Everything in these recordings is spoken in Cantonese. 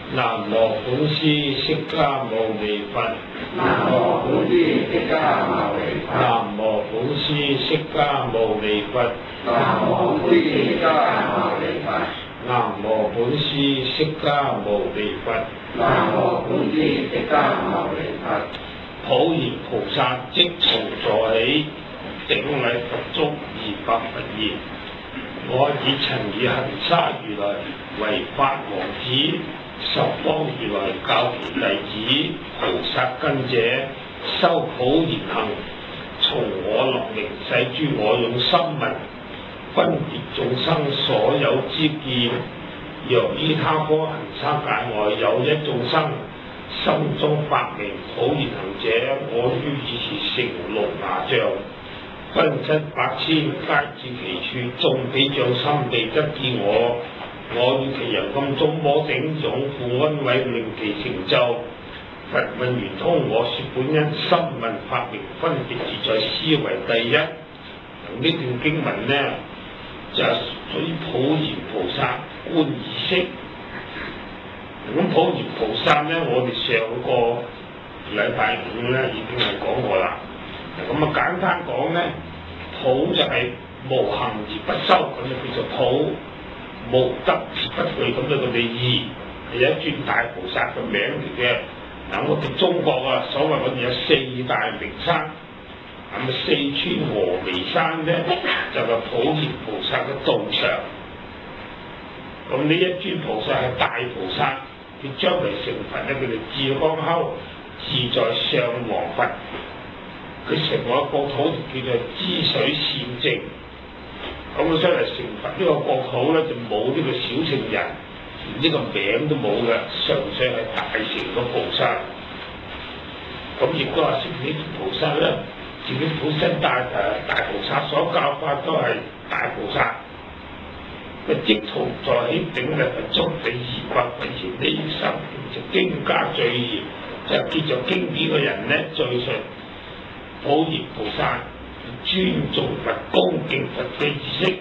南無本師釋迦牟尼佛。 南無本師釋迦牟尼佛。 南無本師釋迦牟尼佛。 南無本師釋迦牟尼佛。 南無本師釋迦牟尼佛。 南無本師釋迦牟尼佛。 普賢菩薩即從座起，頂禮佛足而白佛言：我以陳宇恒沙如來為法王子，十方如來教其弟子菩薩根者，修普賢行，從我立名世諸我用心聞，分別眾生所有之見。若於他方恒沙界外有一眾生，心中發明普賢行者，我於以時成六牙像，分七百千，皆至其處，眾彼障心未得見我。我與其人金中摩頂，擁護安慰，令其成就。佛問圓通，我說本因心聞法明，分別自在，思維第一。呢段經文呢，就係屬於普賢菩薩觀意識。咁普賢菩薩呢，我哋上個禮拜五呢已經係講過啦。咁啊簡單講呢，普就係無行而不修，咁就叫做普；無德而不懼，咁就佢哋義，係一尊大菩薩嘅名嚟嘅。嗱，我哋中國啊，所謂我哋有四大名山，咁四川峨眉山呢，就係普賢菩薩嘅道場。咁呢一尊菩薩係大菩薩。佢將來成佛咧，佢哋自光修自在上王佛，佢成個國土叫做知水善淨。咁佢將來成佛呢個國土咧，就冇呢個小乘人，連呢個名都冇嘅，純粹係大乘嘅菩薩。咁亦都話識呢啲菩薩咧，自己本身大菩薩所教法都係大菩薩。即從在起頂禮佛足地而白佛言：呢一生就經家最嚴，就結咗經典嘅人咧，最信普賢菩薩，尊重佛、恭敬佛嘅意識。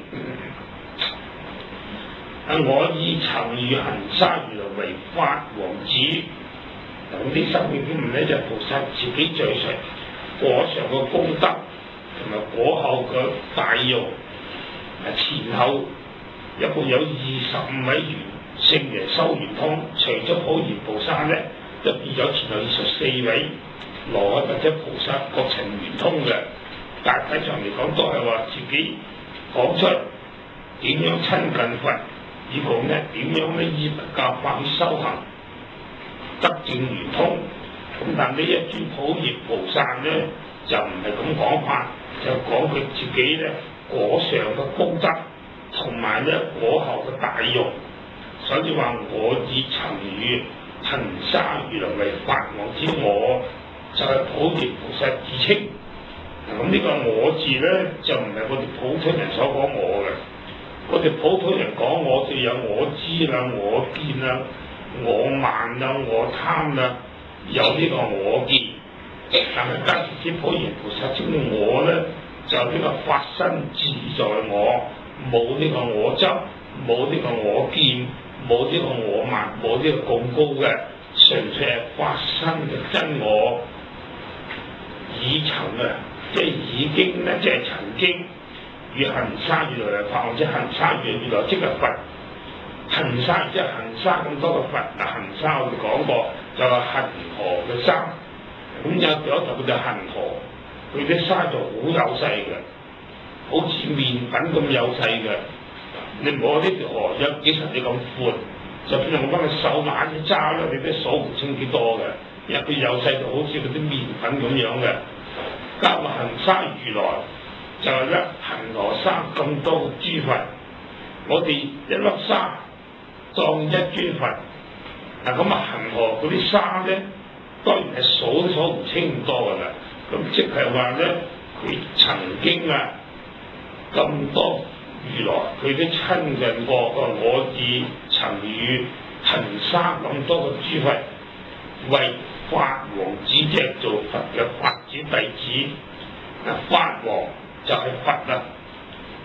我以陳宇恒沙如來為法王子。咁啲生命經文咧，就菩薩自己最信果上嘅功德同埋果後嘅大用，前後一共有25位聖人修圓通，除咗普賢菩薩咧，就變咗前後24位羅漢或者菩薩各成圓通嘅。大體上嚟講，都係話自己講出點樣親近佛，以及咧點樣咧依佛教法去修行，得證圓通。咁但呢一尊普賢菩薩咧，就唔係咁講法，就講佢自己咧果上嘅功德。同埋咧果後嘅大用，所以話我以陳宇恒沙如來為法王子，我就係普賢菩薩自稱。咁呢個我字咧就唔係我哋普通人所講我嘅，我哋普通人講我就有我知啦、我見啦、我慢啦、我貪啦，有呢個我見。但係加持普賢菩薩稱我咧，就呢個法身自在我。冇呢個我執，冇呢個我見，冇呢個我慢，冇呢個咁高嘅，純粹係法身嘅真我。已曾啊，即係已經咧，即係曾經與恒沙如來嘅法，或者恒沙如來即係佛。恒沙即係恒沙咁多嘅佛。嗱，恒沙我哋講過就係恒河嘅沙，咁有頭佢就恒河，佢啲沙就好幼細嘅。好似麵粉咁幼細嘅，你摸呢條河有幾十里咁闊，就算用翻個手拿啲揸咧，你都數唔清幾多嘅，因為佢幼細到好似嗰啲麵粉咁樣嘅。加埋恒沙如來，就係咧恒河沙咁多個諸佛，我哋一粒沙當一尊佛。嗱咁啊，恒河嗰啲沙咧，當然係數都數唔清咁多噶啦。咁即係話咧，佢曾經啊。咁多如來，佢都親近過。我以陳宇恒沙咁多個諸佛為法王子，即係做佛嘅法子弟子。法王就係佛啦。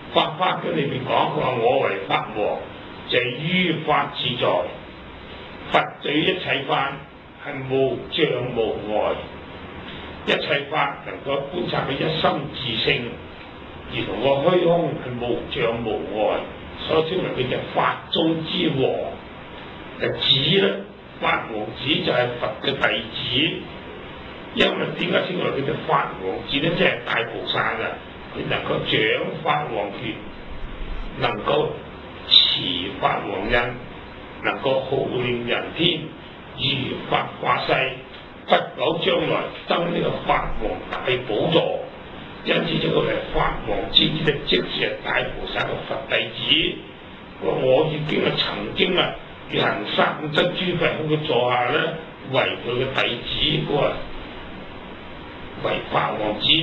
法經裏邊講，佢話我為法王，就係於法自在。 佛對一切法係無障無礙，一切法能夠觀察佢一心自性，而同個虛空係無障無礙，所以稱為佢就法中之王。子咧，法王子就係佛嘅弟子，因為點解稱為佢就法王子咧？即係大菩薩啊！佢能夠掌法王權，能夠持法王印，能夠號令人天，如法化世，不久將來登呢個法王大寶座。因此稱佢為法王子，即是大菩薩嘅佛弟子。我已經曾經要行三真諸佛喺佢座下咧，為佢嘅弟子，為法王子。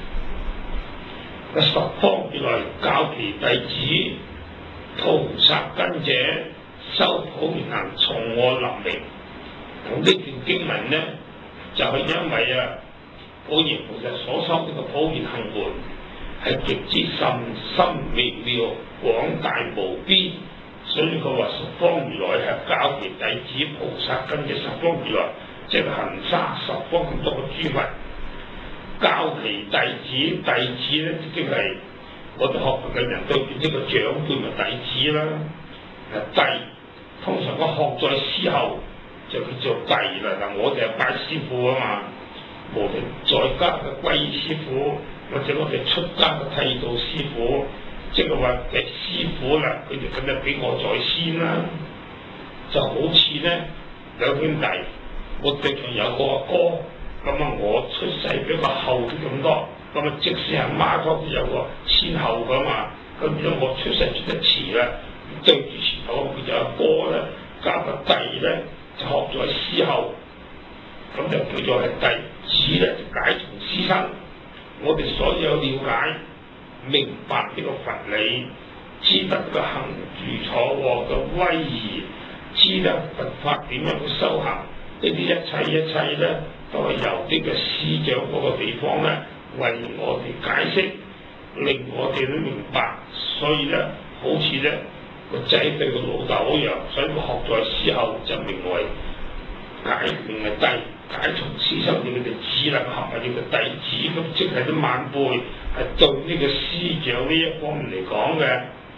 十方如來教其弟子菩薩根者，修普賢行，從我立名。咁呢段經文呢，就係因為普賢菩薩所修呢個普賢行門係極之甚深微妙、廣大無邊，所以佢話十方如來係教其弟子菩薩根者。十方如來即係行沙十方咁多個諸佛。教其弟子，弟子咧即係我哋學佛嘅人對住呢個長輩咪弟子啦。弟通常我學在師後就叫做弟啦。嗱，我哋係拜師傅啊嘛，無論在家嘅皈依師傅，或者我哋出家嘅剃度師傅，即係話嘅師傅啦，佢哋梗係比我在先啦。就好似咧兩兄弟，我哋仲有個阿哥。咁我出世比較後啲咁多，咁即使係媽嗰邊有個先後噶嘛，咁如果我出世出得遲啦，對住前頭佢就阿哥咧，加個弟咧就學咗喺師後，咁就叫做係弟子咧，就解從師生。我哋所有了解明白呢個佛理，知得個行住坐臥嘅威儀，知得佛法點樣去修行，呢啲一切咧，都係由呢個師長嗰個地方咧，為我哋解釋，令我哋都明白。所以咧，好似咧個仔對個老豆一樣，所以佢學在師後就名為名為弟，解從師生，佢哋只能合為呢個弟子。咁即係啲晚輩係對呢個師長呢一方面嚟講嘅。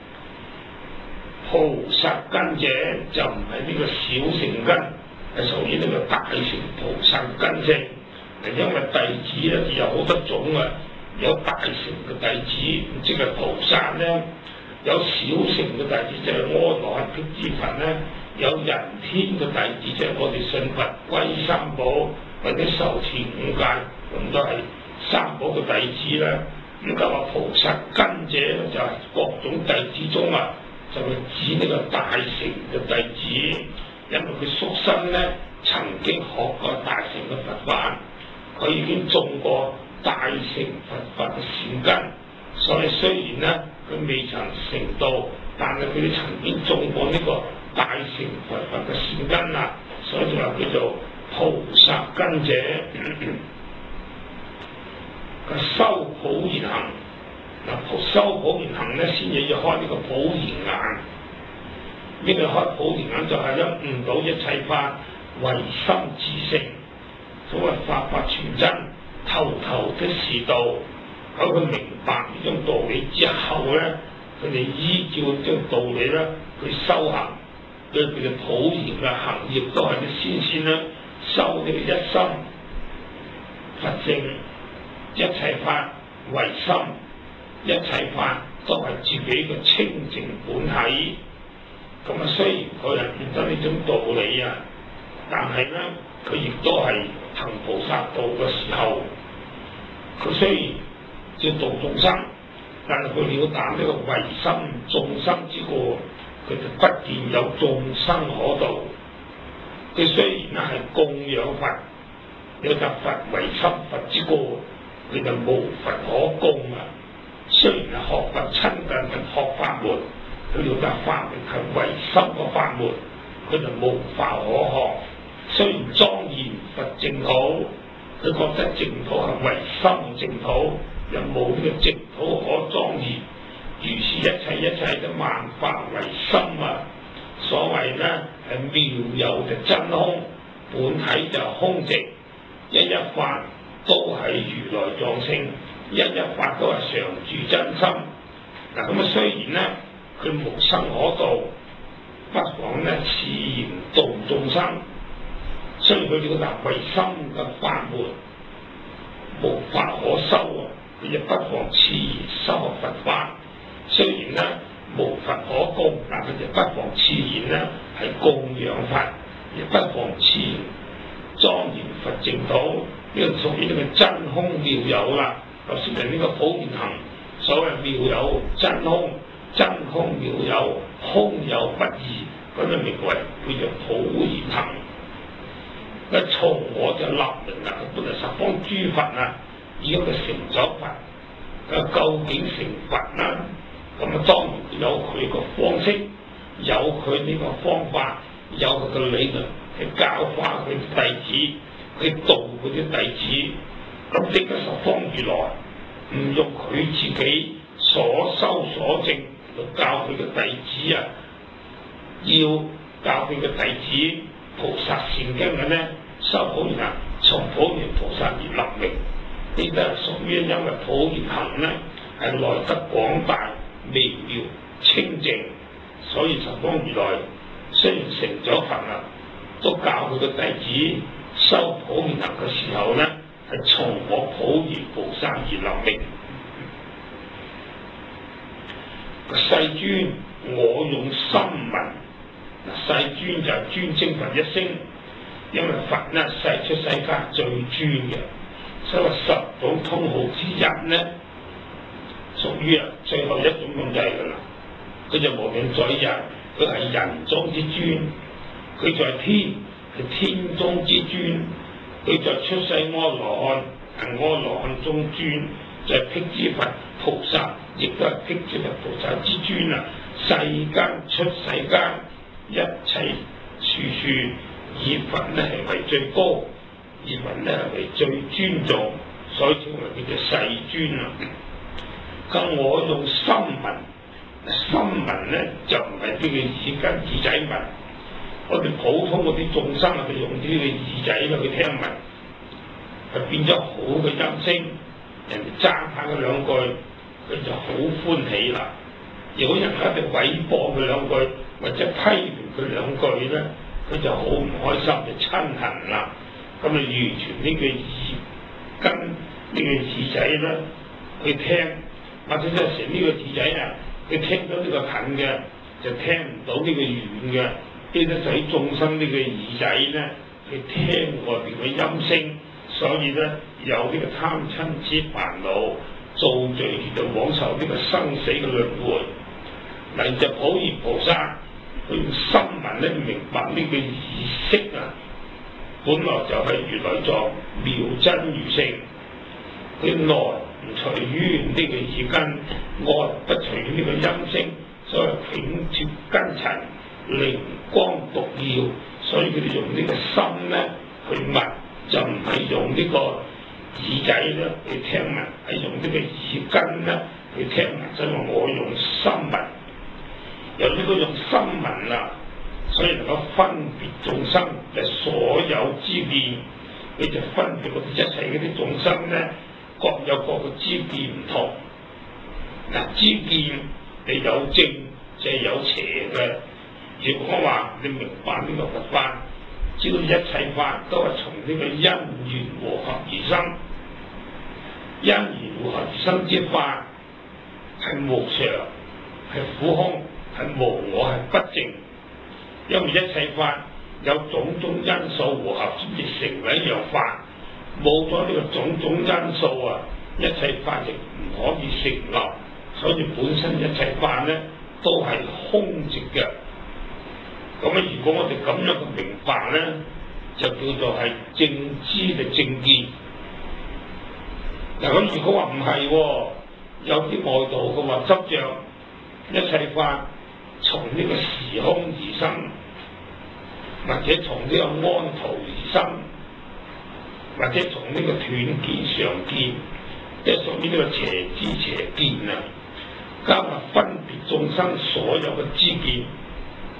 菩薩根者就唔係呢個小乘根，係屬於呢個大乘菩薩根性。因為弟子咧有好多種有大乘嘅弟子，即係菩薩咧；有小乘嘅弟子，即係阿羅漢辟支佛咧；有人天嘅弟子，即係我哋信佛皈依三寶或者受持五戒，咁都係三寶嘅弟子啦。咁就話菩薩根者咧，就係各種弟子中就係指呢個大乘嘅弟子，因為佢宿身咧曾經學過大乘嘅佛法，佢已經種過大乘佛法嘅善根，所以雖然咧佢未曾成道，但係佢哋曾經種過呢個大乘佛法嘅善根啦，所以就話叫做菩薩根者。佢修普賢行。修普賢行咧，先至要開呢個普賢眼。呢個開普賢眼就係咧悟到一切法唯心自性，所謂法法全真，頭頭的是道。喺佢明白呢種道理之後咧，佢哋依照呢種道理咧去修行，對佢哋普賢嘅行業都係啲先啦，修呢個一心佛性，一切法唯心。一切法都係自己嘅清淨本體，咁雖然佢係悟得呢種道理但係咧佢亦都係行菩薩道嘅時候，佢雖然要度眾生，但係佢了達呢個唯心眾生之過，佢就不見有眾生可度。佢雖然係供養佛，了達佛唯心佛之過，佢就無佛可供雖然係學佛親近佛學法門，佢了達法門係唯心嘅法門，佢就無法可學。雖然莊嚴佛淨土，佢覺得淨土係唯心淨土，又冇呢個淨土可莊嚴。如是一切嘅萬法唯心所謂呢係妙有嘅真空，本體就空寂，一法都係如來藏性，一法都係常住真心。嗱咁雖然呢佢無生可度，不妨呢自然度眾生。雖然佢哋嗰笪唯心嘅法門無法可修啊，佢就不妨自然修學佛法。雖然呢無佛可供，但佢就不妨自然呢係供養佛，亦不妨自然莊嚴佛淨土。呢個屬於呢個真空妙有啦。頭先係呢個普賢行，所謂妙有真空，真空妙有，空有不二，咁就名為叫做普賢行。從我就立名啦，佢本來十方諸佛啊，已經佢成咗佛，究竟成佛啦？咁當然有佢個方式，有佢呢個方法，有佢個理論去教化佢啲弟子，去度佢啲弟子。咁點解十方如來唔用佢自己所修所證嚟教佢嘅弟子啊？要教佢嘅弟子菩薩善根嘅呢？修普賢行，從普賢菩薩而立名，呢都係屬於因為普賢行呢係來得廣大微妙清淨，所以十方如來雖然成咗佛啦，都教佢嘅弟子修普賢行嘅時候呢，係從我普賢菩薩而立名。世尊我用心聞，世尊就係尊稱佛一聲。因為佛呢世出世間最尊嘅，所謂十種通號之一呢，屬於最後一種咁計㗎啦。佢就無論在人，佢係人中之尊；佢在天，係天中之尊；佢在出世阿羅漢，係阿羅漢中尊；在辟支佛菩薩，亦都係辟支佛菩薩之尊啊！世間出世間，一切處處。以佛呢係為最高，以佛呢係為最尊重，所以稱為叫做世尊啊。咁我用心聞，心聞呢就唔係呢個耳根耳仔聞，我哋普通嗰啲眾生啊，佢用呢個耳仔去聽聞，係變咗好嘅音聲，人哋讚下佢兩句，佢就好歡喜啦。如果人家哋毀謗佢兩句，或者批評佢兩句咧，佢就好唔開心，就親恨啦。咁啊，完全呢個耳根呢個耳仔咧去聽，或者有時呢個耳仔啊，佢聽到呢個近嘅，就聽唔到呢個遠嘅，呢啲使眾生呢個耳仔咧去聽外邊嘅音聲，所以咧有呢個貪嗔痴煩惱，造罪就往受呢個生死嘅輪迴。嗱，就普賢菩薩，佢用心聞咧明白呢個意識啊，本來就係如來藏妙真如性，佢內唔隨於呢個耳根，外不隨於呢個音聲，所謂境脫根塵，靈光獨耀，所以佢哋用呢個心咧去聞，就唔係用呢個耳仔咧去聽聞，係用呢個耳根咧去聽聞，所以我用心聞。由呢個用心聞啦，所以能夠分別眾生嘅所有之見，佢就分別嗰啲一切嗰啲眾生咧，各有各嘅知見唔同。嗱，知見你有正就係有邪嘅。如果話你明白呢個佛法，知道一切法都係從呢個因緣和合而生，因緣和合而生之法係無常，係苦空。係無我，係不淨，因為一切法有種種因素和合先至成為一樣法，冇咗呢個種種因素啊，一切法亦唔可以成立，所以本身一切法咧都係空寂嘅。咁啊，如果我哋咁樣嘅明白咧，就叫做係正知嘅正見。嗱，咁如果話唔係，有啲外道嘅話執着一切法從呢個時空而生，或者從呢個安圖而生，或者從呢個斷見常見，即係屬於呢個邪知邪見啊，加埋分別眾生所有嘅知見，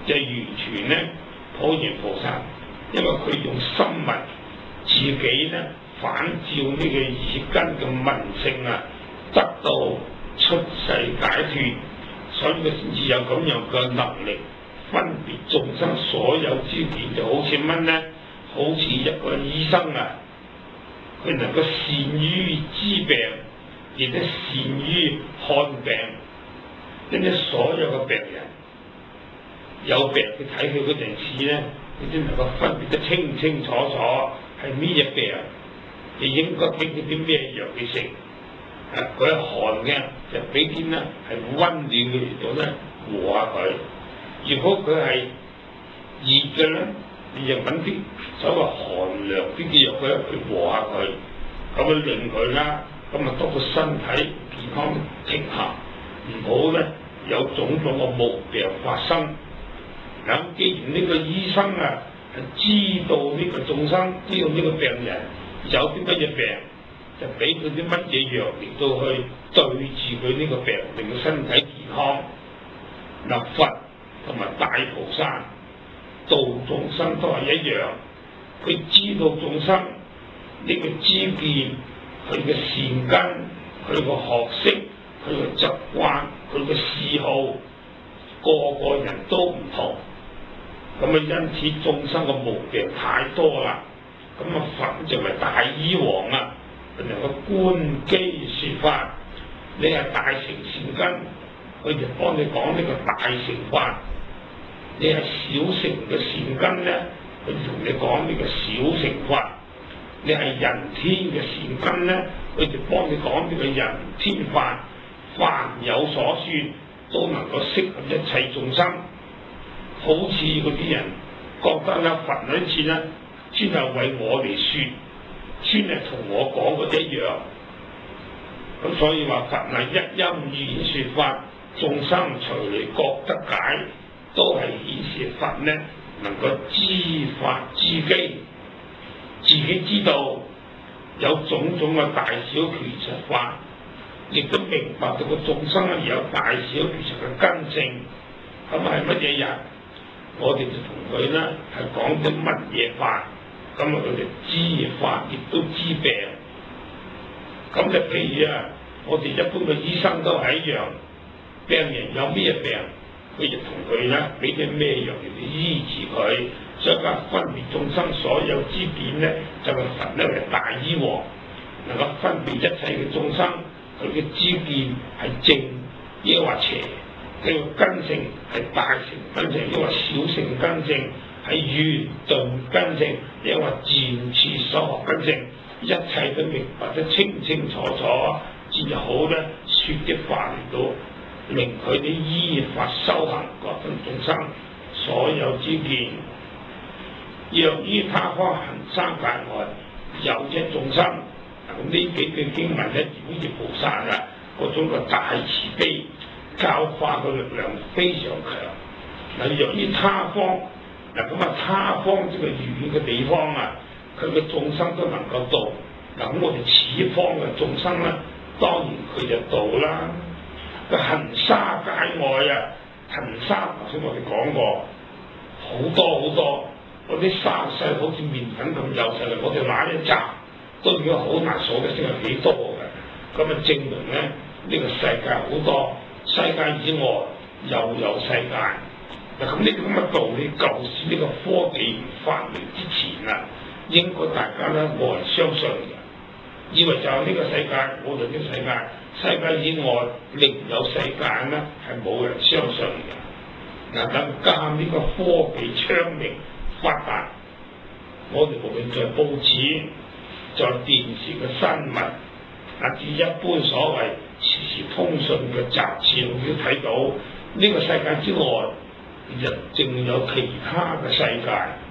就完全咧普賢菩薩，因為佢用心物自己咧反照呢個耳根嘅聞性啊，得到出世解脫，所以佢先至有咁樣嘅能力分別眾生所有之見，就好似乜咧？好似一個醫生啊，佢能夠善於治病，亦都善於看病，因為所有嘅病人有病，佢睇佢嗰陣時咧，佢先能夠分別得清清楚楚係咩嘢病，你應該俾佢啲咩藥佢食。佢係寒嘅，就俾啲咧係溫暖嘅嚟到咧和下佢；如果佢係熱嘅咧，你就揾啲所謂寒涼啲嘅藥咧去和下佢，咁樣令佢啦，咁啊多個身體健康平衡，唔好咧有種種嘅毛病發生。咁既然呢個醫生啊係知道呢個眾生，知道呢個病人有啲乜嘢病，就俾佢啲乜嘢藥嚟到去對治佢呢個病，令佢身體健康。嗱，佛同埋大菩薩度眾生都係一樣，佢知道眾生呢個知見，佢嘅善根，佢個學識，佢嘅習慣，佢嘅嗜好，個人都唔同。咁啊，因此眾生嘅毛病太多啦。咁啊，佛就係大醫王啊！佢能夠觀機説法，你係大乘善根，佢就幫你講呢個大乘法；你係小乘嘅善根咧，佢就同你講呢個小乘法；你係人天嘅善根咧，佢就幫你講呢個人天法。凡有所説，都能夠適合一切眾生。好似嗰啲人覺得咧，佛呢次咧，專係為我哋説。專係同我講嘅一樣，咁所以話佛係一因演説法，眾生隨你覺得解，都係顯示佛呢能夠知法知機，自己知道有種種嘅大小其實法，亦都明白到個眾生有大小其實嘅根性。咁係乜嘢人？我哋就同佢呢係講啲乜嘢法？咁啊，佢哋知法亦都知病。咁就譬如啊，我哋一般嘅醫生都係一樣，病人有咩病，佢就同佢咧俾啲咩藥嚟醫治佢。所以話分別眾生所有之見咧，就係佛咧係大醫王，能夠分別一切嘅眾生，佢嘅知見係正抑或邪，佢嘅根性係大乘根性抑或小乘根性，係圓頓根性，抑或漸次所學根性，一切都明白得清清楚楚，至好咧説啲法嚟到令佢啲依法修行各分眾生所有之見。若於他方行三界外有一眾生，咁呢幾句經文咧，好似菩薩啊嗰種嘅大慈悲教化嘅力量非常強。嗱，若於他方，嗱咁啊，他方即係遠嘅地方啊，佢嘅眾生都能夠度。嗱，咁我哋此方嘅眾生咧，當然佢就度啦。個行沙界外啊，行沙頭先我哋講過，好多好多。嗰啲沙細好似麵粉咁幼細，我哋拿一扎都已經好難數得清係幾多嘅。咁啊，證明咧呢個世界好多，世界以外又有世界。嗱，咁呢啲咁嘅道理，舊時呢個科技發明之前啊，應該大家咧冇人相信嘅，以為就係呢個世界，冇咗呢個世界，世界以外另有世界咧，係冇人相信嘅。嗱，更加呢個科技昌明發達，我哋無論在報紙、在電視嘅新聞，乃至一般所謂時時通訊嘅雜誌，我哋都睇到呢個世界之外，人仲有其他嘅世界。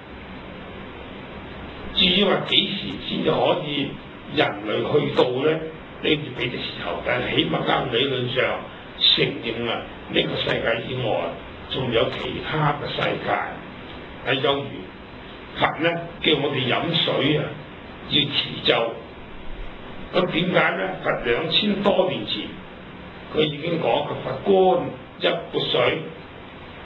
至於話幾時先至可以人類去到咧？呢啲俾嘅時候，但係起碼間理論上承認啊，呢個世界以外仲有其他嘅世界。係有如佛咧，叫我哋飲水啊，要持咒。咁點解咧？佛2000多年前，佢已經講個佛觀一缽水，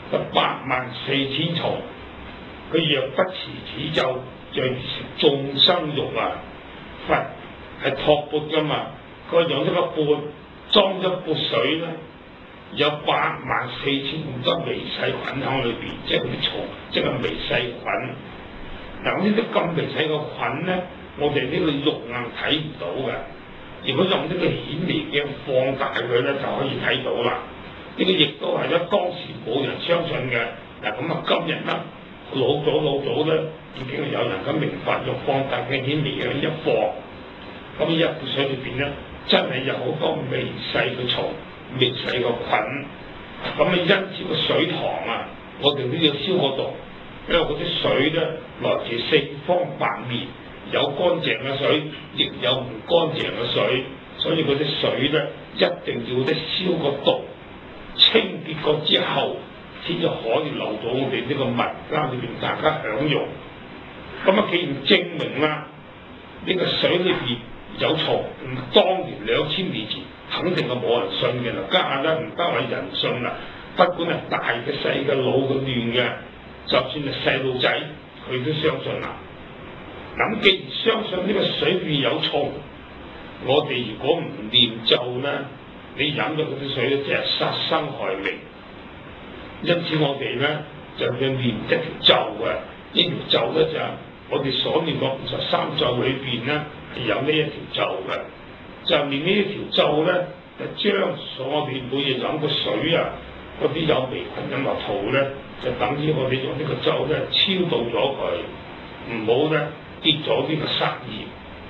84000蟲，佢若不持此咒，就如食眾生肉啊！佛係托缽噶嘛，佢用一個缽裝一缽水咧，有84000咁多微細菌喺裏邊，即係嗰啲蟲，即係微細菌。嗱，呢啲咁微細嘅菌咧，我哋呢個肉眼睇唔到嘅。如果用呢個顯微鏡放大佢咧，就可以睇到啦。呢個亦都係咧，當時冇人相信嘅。嗱，咁啊，今日咧老早咧已經有人咁明白，用放大鏡顯微鏡一放，咁一壺水裏邊咧真係有好多微細嘅蟲、微細嘅菌。咁啊，因此個水塘啊，我哋都要消個毒，因為嗰啲水咧來自四方八面。有乾淨嘅水，亦有唔乾淨嘅水，所以嗰啲水咧一定要咧消個毒，清潔過之後，先至可以流到我哋呢個民間裏邊大家享用。咁啊，既然證明啦，呢個水裏邊有蟲，當年2000年前肯定係冇人信嘅啦。家下咧唔單係人信啦，不管係大嘅、細嘅、老嘅、嫩嘅，就算係細路仔，佢都相信啦。咁既然相信呢個水裏有蟲，我哋如果唔念咒咧，你飲咗嗰啲水咧，即係殺生害命。因此我哋咧就要念一條咒嘅，呢條咒咧就係我哋所念嘅53咒裏邊咧係有呢一條咒嘅，就念呢一條咒咧，就將我哋每日飲嘅水啊，嗰啲有微菌飲落肚咧，就等於我哋用呢個咒咧超度咗佢，唔好咧跌咗呢個殺業。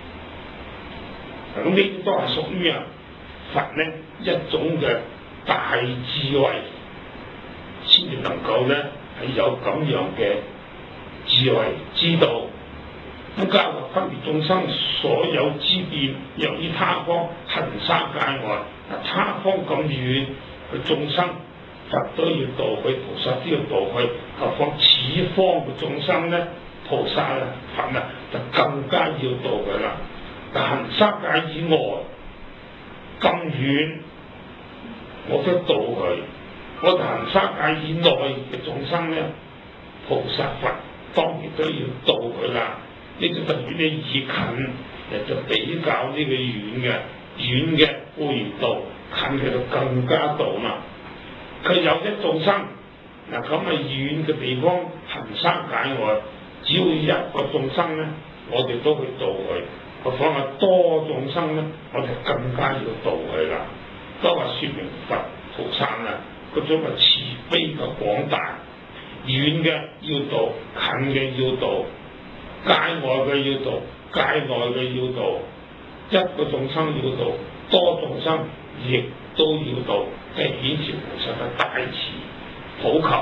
咁呢啲都係屬於佛咧一種嘅大智慧，先至能夠咧係有咁樣嘅智慧知道。咁教育分別眾生所有之變，由於他方行沙界外，他方咁遠，佢眾生佛都要度佢，菩薩都要度佢，何況此方嘅眾生咧，菩薩啊佛啊就更加要度佢啦。但行沙界以外咁遠，我都度佢。我哋行沙界以內嘅眾生咧，菩薩佛當然都要度佢啦。呢就特別你以近，就比較呢個遠嘅固然度，近嘅就更加度嘛。佢有一眾生，嗱咁遠嘅地方行沙界外，只要一個眾生咧，我哋都去度佢。何況多眾生咧，我哋更加要度佢啦。都話説明佛菩薩啊，嗰種嘅慈悲嘅廣大，遠嘅要度，近嘅要度。界外嘅要度，界內嘅要度，一個眾生要度，多眾生亦都要度，係顯示菩薩嘅大慈普及。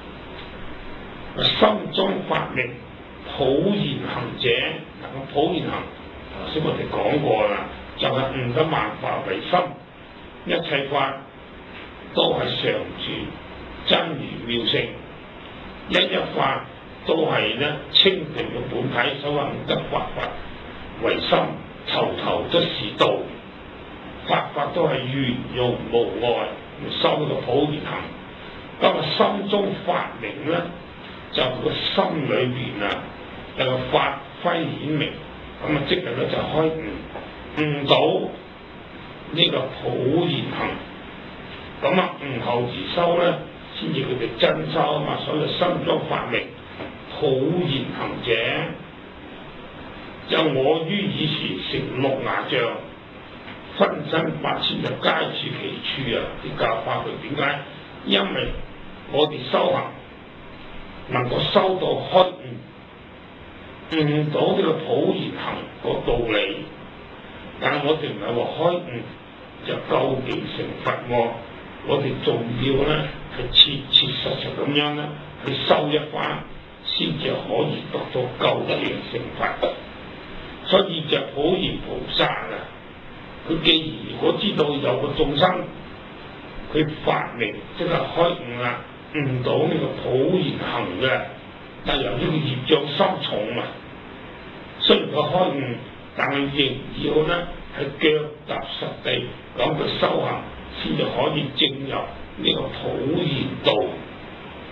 心中發明普賢行者，嗱，普賢行頭先我哋講過啦，就係悟得萬法唯心，一切法都係常住真如妙性，一法都係咧清淨嘅本體，所謂悟得法唯心，頭都是道，法都係圓融無礙，修呢個普賢行。咁心中發明咧，就個心裏邊有個發揮顯明，咁即係咧就開悟到呢個普賢行。咁悟後而修咧，先至佢哋真修啊嘛，所以心中發明普賢行者，就我於以時成6牙像，分身8000就皆處其處啊！啲教法佢點解？因為我哋修行能夠修到開悟，悟到呢個普賢行個道理，但係我哋唔係話開悟就究竟成佛喎，我哋仲要咧係切切實實咁樣咧去修一番，先至可以得到究竟成佛。所以就普賢菩薩啊，佢既然如果知道有個眾生，佢發明即係開悟啦，悟到呢個普賢行嘅，但由於佢業障深重啊，雖然佢開悟，但係仍要咧係腳踏實地咁去修行，先至可以證入呢個普賢道。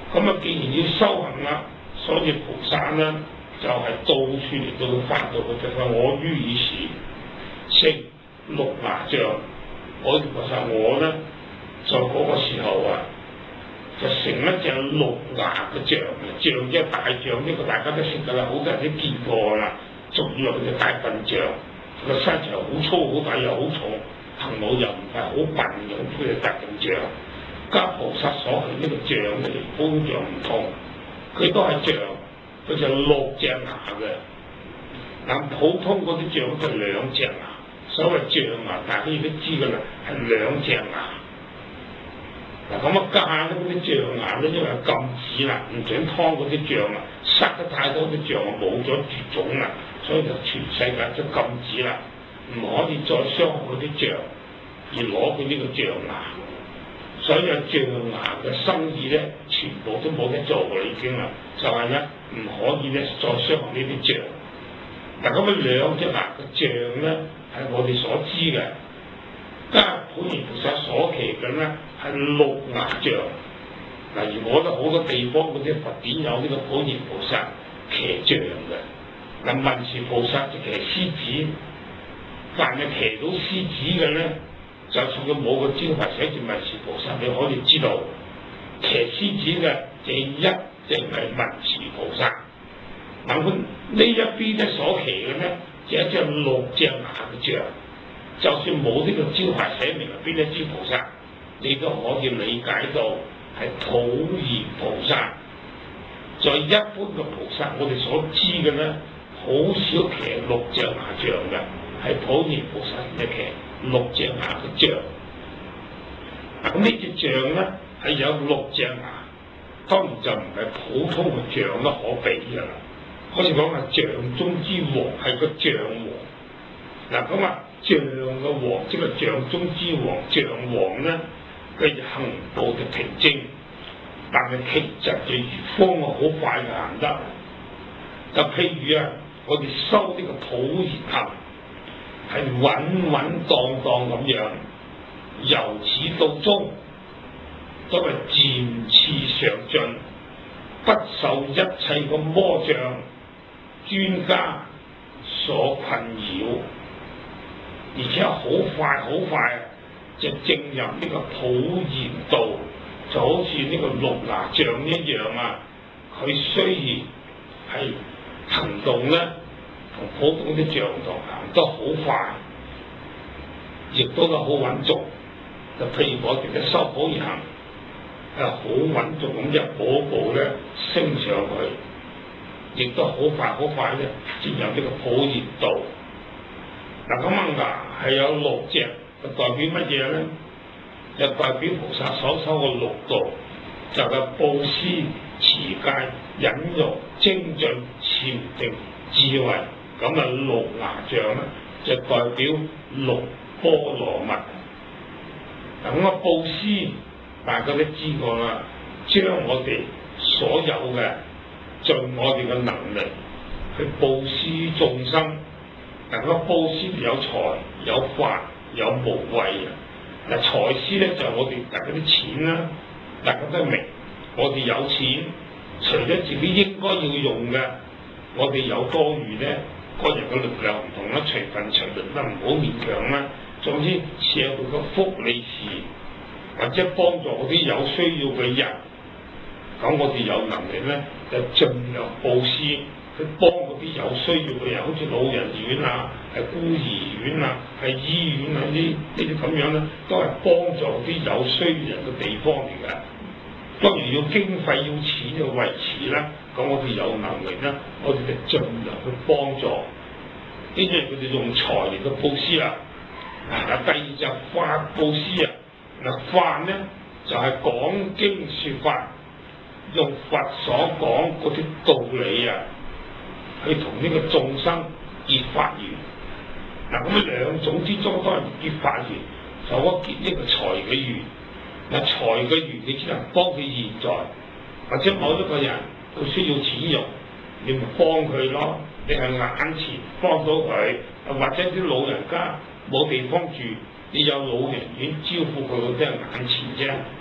咁啊，既然要修行啦，所以菩薩咧就係到處嚟到發道嘅，就係我於以時成六牙像。我菩薩我咧在嗰個時候啊，就成一隻六牙嘅象，象即係大象，呢個大家都識噶啦，好多人都見過啦。俗語話佢大笨象，個身材好粗好大又好重，行路又唔係好笨咁，佢係大笨象。加菩薩所係呢個象嚟，方象唔同，佢都係象，佢就六隻牙嘅。嗱，普通嗰啲象就兩隻牙。所謂象牙，大家亦都知噶啦，係兩隻牙。嗱，咁啊加嗰啲象牙咧，因為禁止啦，唔准劏嗰啲象啊，殺得太多啲象啊，冇咗絕種啦，所以就全世界都禁止啦，唔可以再傷害嗰啲象，而攞佢呢個象牙。所以象牙嘅生意咧，全部都冇得做啦，已經啦，就係咧唔可以咧再傷害呢啲象。嗱，咁啊兩隻牙嘅象咧，係我哋所知嘅，加普賢菩薩所騎嘅咧係六牙象。例如我哋好多地方嗰啲佛典有呢個普賢菩薩騎象嘅，嗱文殊菩薩就騎獅子，凡係騎到獅子嘅咧，就算佢冇個招牌寫住文殊菩薩，你可以知道騎獅子嘅就一定係文殊菩薩。嗱，佢呢一邊咧所騎嘅咧，就一隻六隻牙嘅象，就算冇呢個招牌寫明係邊一支菩薩，你都可以理解到係普賢菩薩。在一般嘅菩薩，我哋所知嘅咧，好少騎六隻牙象嘅，係普賢菩薩先騎六隻牙嘅象。嗱，咁呢隻象咧係有六隻牙，當然就唔係普通嘅象都可比㗎啦。好似講係象中之王，係個象王。嗱，咁啊，象嘅王即係象中之王，象王咧佢行步就平靜，但係其實就如風啊，好快就行得。就譬如啊，我哋修呢個普賢行，係穩穩當當咁樣，由始到終都係漸次上進，不受一切嘅魔障專家所困擾，而且好快就進入呢個普賢道，就好似呢個六牙象一樣啊！佢雖然係行動咧，同普通啲象同行得好快，亦都好穩重。就譬如我哋嘅修普賢行，係好穩重咁一步一步咧升上去。亦都好快咧進入呢個普賢道。嗱，咁牙係有六隻，就代表乜嘢咧？就代表菩薩所修嘅六道，就係布施、持戒、忍辱、精進、禪定、智慧。咁啊六牙象咧，就代表六波羅蜜。嗱，咁啊布施，大家都知過啦，將我哋所有嘅盡我哋嘅能力去布施眾生。嗱，個布施有財有法有無畏啊！嗱，財施咧就係我哋大家啲錢啦，大家都明。我哋有錢，除咗自己應該要用嘅，我哋有多餘咧，個人嘅力量唔同啦，隨份隨力啦，唔好勉強啦。總之社會嘅福利事，或者幫助嗰啲有需要嘅人，咁我哋有能力咧，就盡量布施去幫嗰啲有需要嘅人，好似老人院啊、係孤兒院啊、係醫院啊呢啲咁樣咧，都係幫助啲有需要人嘅地方嚟㗎。當然要經費要錢去維持啦，咁我哋有能力咧，我哋就盡量去幫助。呢啲佢哋用財嚟到布施啦。嗱，第二就法布施啊。嗱，法咧就係講經說法，用佛所講嗰啲道理啊，去同呢個眾生結法緣。嗱，咁兩種之中當然結法緣，就可結呢個財嘅緣。嗱，財嘅緣你只能幫佢現在，或者某一個人佢需要錢用，你咪幫佢咯。你係眼前幫到佢，或者啲老人家冇地方住，你有老人院招呼佢，嗰啲係眼前啫。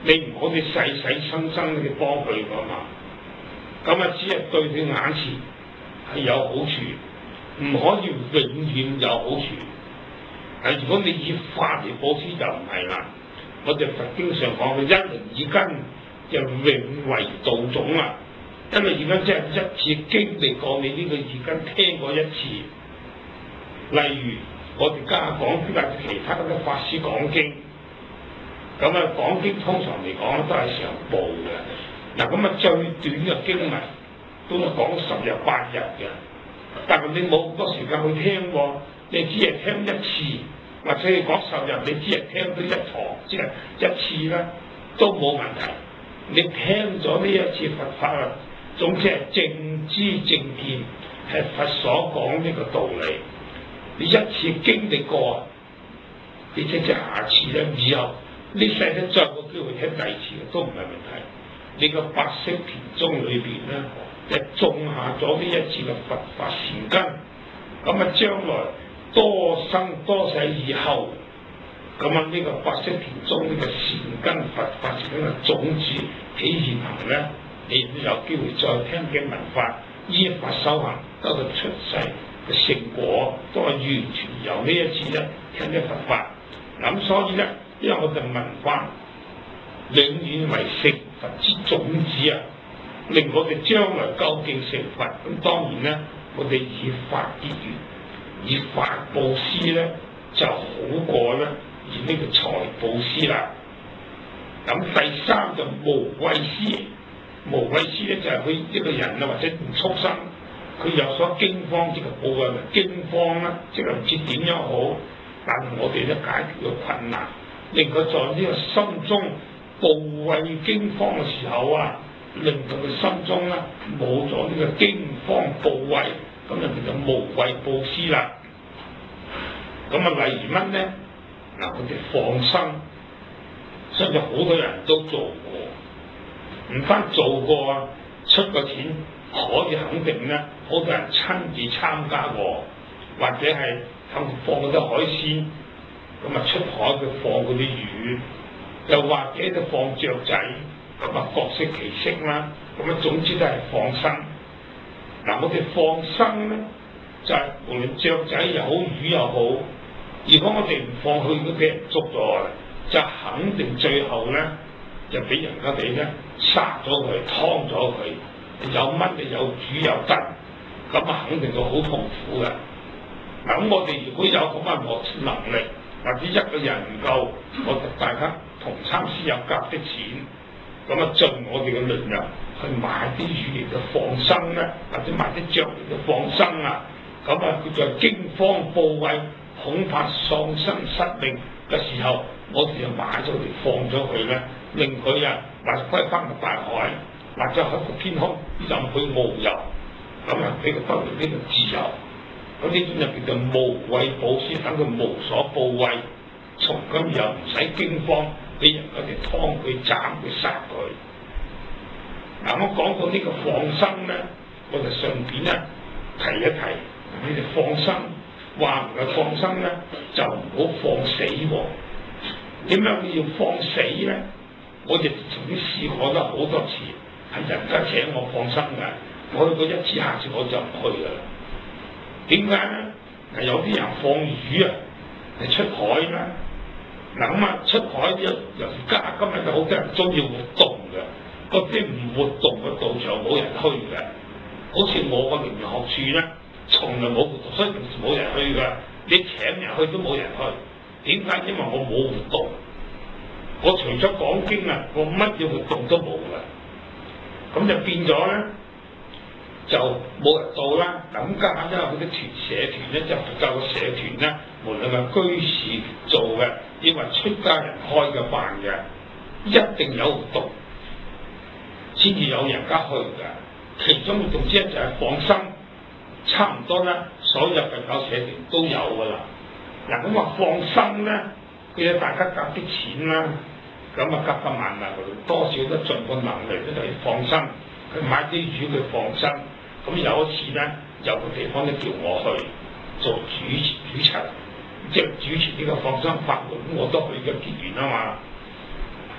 你唔可以細細生生去幫佢噶嘛。咁啊，只係對佢眼前係有好處，唔可以永遠有好處。但如果你以法嚟佈施就唔係啦。我哋佛經上講嘅一輪耳根就永為道種啦。因為而家即係一次經歷過你呢個耳根聽過一次，例如我哋家下講或者其他嗰啲法師講經，咁啊講經通常嚟講都係成部嘅。嗱咁啊最短嘅經文都講10日8日嘅，但係你冇咁多時間去聽喎，你只係聽一次，或者你講10日，你只係聽到一堂，即係一次啦，都冇問題。你聽咗呢一次佛法啦，總之係正知正見，係佛所講呢個道理。你一次經歷過，你即係下次咧，以後呢世咧再有機會聽第二次都唔係問題。你個白色田中裏邊咧，就種下咗呢一次嘅佛法善根，咁啊將來多生多世以後，咁啊呢個白色田中呢個善根佛法善根嘅種子起現行咧，你都有機會再聽經聞法，依法修行，得到出世嘅成果，都係完全由呢一次咧聽啲佛法。咁所以咧，因為我哋聞法永遠為成佛之種子啊，令我哋將來究竟成佛。咁當然咧，我哋以法結緣，以法布施咧就好過咧以呢個財布施啦。咁第三就無畏施，無畏施咧就係佢一個人啊或者畜生，佢有所驚慌，即係報嘅驚慌啦，即係唔知點樣好。但係我哋咧解決個困難，令佢在呢個心中怖畏驚慌嘅時候啊，令到佢心中咧冇咗呢個驚慌怖畏，咁就叫做無畏布施啦。咁啊，例如乜咧？嗱，我哋放生，相信好多人都做過，唔單做過啊，出個錢可以肯定咧，好多人親自參加過，或者係放嗰啲海鮮，咁啊出海佢放嗰啲魚，又或者就放雀仔，咁啊各色其色啦，咁啊總之都係放生。嗱，我哋放生咧，就係無論雀仔又好魚又好，如果我哋唔放去，都俾人捉咗，就肯定最後咧就俾人哋咧殺咗佢，劏咗佢，有乜嘢有煮有得，咁啊肯定佢好痛苦嘅。嗱，咁我哋如果有咁嘅能力，或者一個人唔夠，我哋大家同參師有夾啲錢，咁啊盡我哋嘅力量去買啲魚嚟到放生咧，或者買啲雀嚟到放生啊，咁啊佢就驚慌怖畏，恐怕喪生失命嘅時候，我哋就買咗嚟放咗佢咧，令佢啊或者歸翻個大海，或者喺個天空任佢遨遊，咁啊俾佢得到呢個自由。咁呢種就叫做無畏布施，等佢無所怖畏，從今又唔使驚慌，俾人哋劏佢、斬佢、殺佢。嗱，我講到呢個放生咧，我就順便咧提一提，你哋放生話唔係放生咧，就唔好放死喎。點解你要放死咧？我哋曾經試過咗好多次，係人家請我放生嘅，我去過一次，下次我就唔去噶啦。點解咧？有啲人放魚啊，係出海啦。嗱咁啊，出海尤其家今日就好多人中意活動嘅，嗰啲唔活動嘅道場冇人去嘅。好似我個靈學處咧，從來冇活動，所以平時冇人去㗎。你請人去都冇人去，點解？因為我冇活動，我除咗講經啊，我乜嘢活動都冇㗎。咁就變咗咧。就冇人到啦。咁家下因為嗰啲社團咧，就佛教嘅社團咧，無論係居士做嘅，亦或出家人開嘅辦嘅，一定有活動先至有人家去嘅。其中活動之一就係放生，差唔多啦，所有佛教社團都有㗎啦。嗱咁話放生咧，佢要大家夾啲錢啦，咁啊夾萬多少都盡個能力都嚟放生，去買啲魚去放生。咁有一次咧，有個地方咧叫我去做主持，即係主持呢個放生法會，咁我都去嘅結緣啊嘛。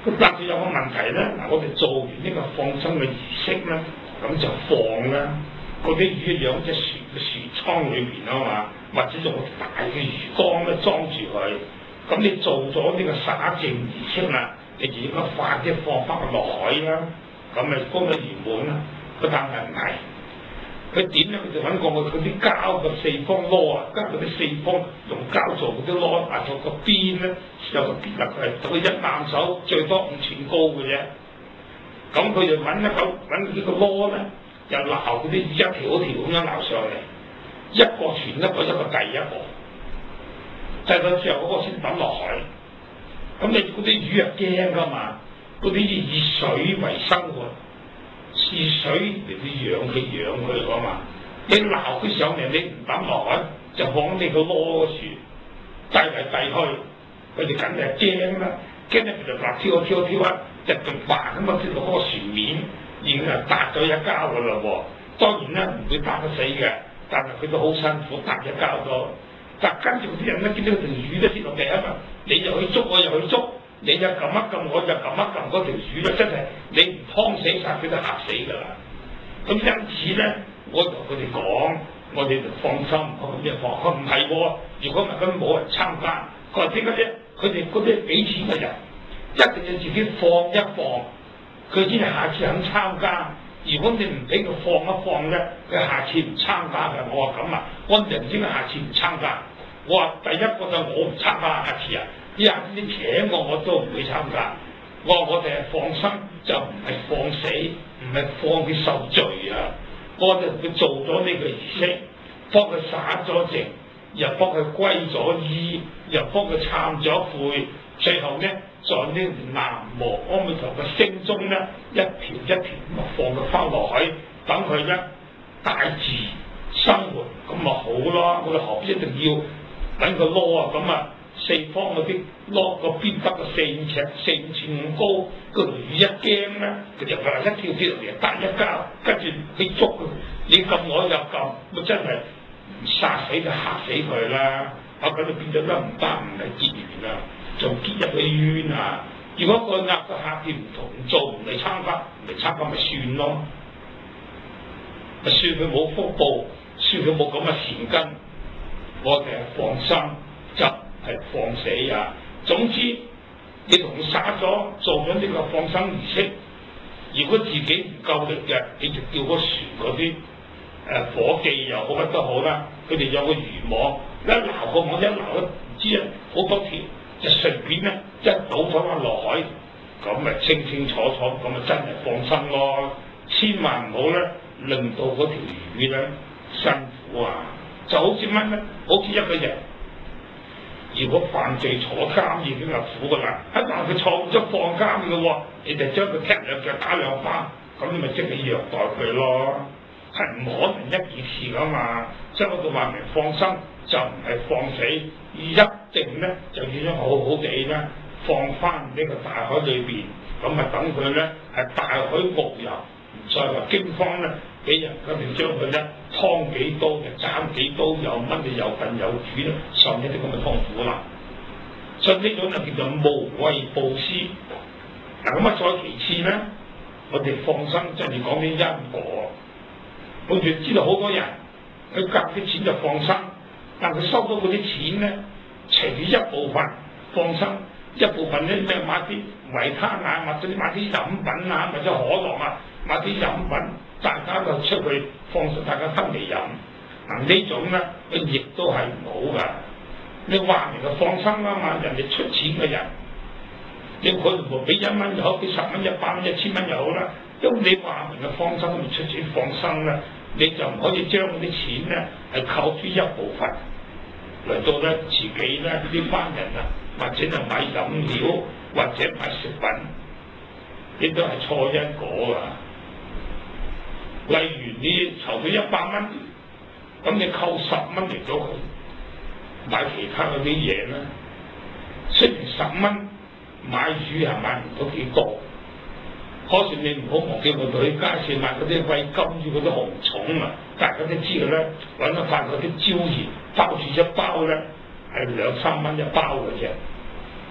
但係有個問題咧，嗱，我哋做完呢個放生嘅儀式咧，咁就放啦。嗰啲魚養隻船嘅船艙裏邊啊嘛，或者用大嘅魚缸咧裝住佢。咁你做咗呢個灑淨儀式啦，你就應該快啲放翻佢落海啦，咁咪功德圓滿啦。佢但係唔係，佢點咧？佢就揾個嗰啲膠嘅四方螺啊，跟住啲四方用膠做嗰啲螺，啊做個邊咧，有個邊啊，佢係一攬手最多5寸高嘅啫。咁佢就揾呢個螺咧，就撈嗰啲魚一條一條咁樣撈上嚟，一個傳一個，一個遞一個，遞到最後嗰個先抌落海。咁你嗰啲魚啊驚噶嘛？嗰啲以水為生活，以水嚟去養佢噶嘛。你撈佢上嚟，你唔抌落海，就放你個螺樹遞嚟遞去，佢哋梗係驚啦。驚咧佢就話跳啊，就咁慢咁啊跳到嗰個船面，已經係搭咗一跤噶啦喎。當然咧唔會搭得死嘅，但係佢都好辛苦搭一跤咗。但跟住啲人咧見到條魚都跌落地啊嘛，你又去捉我又去捉，你就撳一撳我就撳一撳嗰條魚咧，真係你唔劏死晒佢都嚇死㗎啦。咁因此咧，我同佢哋講，我哋就放心，我咁樣放。佢唔係喎，如果唔係咁冇人參加，佢話點解啫？佢哋嗰啲俾錢嘅人一定要自己放一放，佢先下次肯參加。如果你唔俾佢放一放咧，佢下次唔參加嘅。我話咁啊，我唔知點解下次唔參加。我話第一個就我唔參加，下次啊，下次你請我都唔會參加。我話我哋係放生，就唔係放死，唔係放佢受罪啊。我哋佢做咗呢個儀式，幫佢灑咗淨，又幫佢歸咗依，又幫佢懺咗悔，最後咧在呢南無阿彌陀嘅聲中咧，一條一條咁啊放佢翻落海，等佢咧大自生活，咁咪好咯。我哋何必一定要揾個螺啊？咁啊四方嗰啲螺個邊得個4、5尺、4、5寸咁高，嗰條魚一驚咧，佢就一跳落嚟搭一跤，跟住去捉佢，你撳我又撳，咪真係唔殺死就嚇死佢啦！啊咁就變咗得唔得，唔係結緣啊，仲結入去冤啊！如果個客店唔同做，唔嚟參加咪算咯，咪算佢冇福報，算佢冇咁嘅善根。我哋係放生，就係放死啊！總之你同佢殺咗，做咗呢個放生儀式，如果自己唔夠力嘅，你就叫個船嗰啲伙計又好乜都好啦，佢哋有個漁網，一撈個網一撈唔知啊好多條，就隨便咧一倒咗翻落海，咁咪清清楚楚，咁咪真係放生咯！千萬唔好咧令到嗰條魚咧辛苦啊！就好似乜咧？好似一個人，如果犯罪坐監已經係苦噶啦，一旦佢錯咗放監嘅喎，你就將佢踢兩腳打兩巴，咁你咪即係虐待佢咯，係唔可能一件事噶嘛。所以我哋話明放生就唔係放死，一定咧就要將好好地咧放翻呢個大海裏邊，咁咪等佢咧係大海遨遊，唔再話驚慌咧。俾人咁就將佢咧劏幾刀就斬幾刀，又炆你又燉又煮咧，受一啲咁嘅痛苦啦。所以呢種就叫做無畏布施。嗱咁啊，再其次咧，我哋放生即係你講啲因果。我哋知道好多人佢夾啲錢就放生，但佢收到嗰啲錢咧，除咗一部分放生，一部分咧咩買啲維他奶，或者買啲飲品啊，或者可樂啊，買啲飲品。大家就出去放生，大家得嚟飲。嗱呢種咧，佢亦都係唔好噶。你話明就放生啊嘛，人哋出錢嘅人，你可能會俾1蚊又好，俾10蚊、100蚊、1000蚊又好啦。咁你話明嘅放生，咪出錢放生啦，你就唔可以將嗰啲錢咧係扣住一部分嚟到咧自己咧呢班人啊，或者係買飲料，或者買食品，呢都係錯因果噶。例如你籌到100蚊，咁你扣10蚊嚟咗佢買其他嗰啲嘢咧，雖然10蚊買魚係買唔到幾多，可是你唔好忘記我哋去街市買嗰啲餵金魚嗰啲紅蟲啊，大家都知道咧，揾得翻嗰啲椒鹽包住一包咧係2、3蚊一包嘅啫。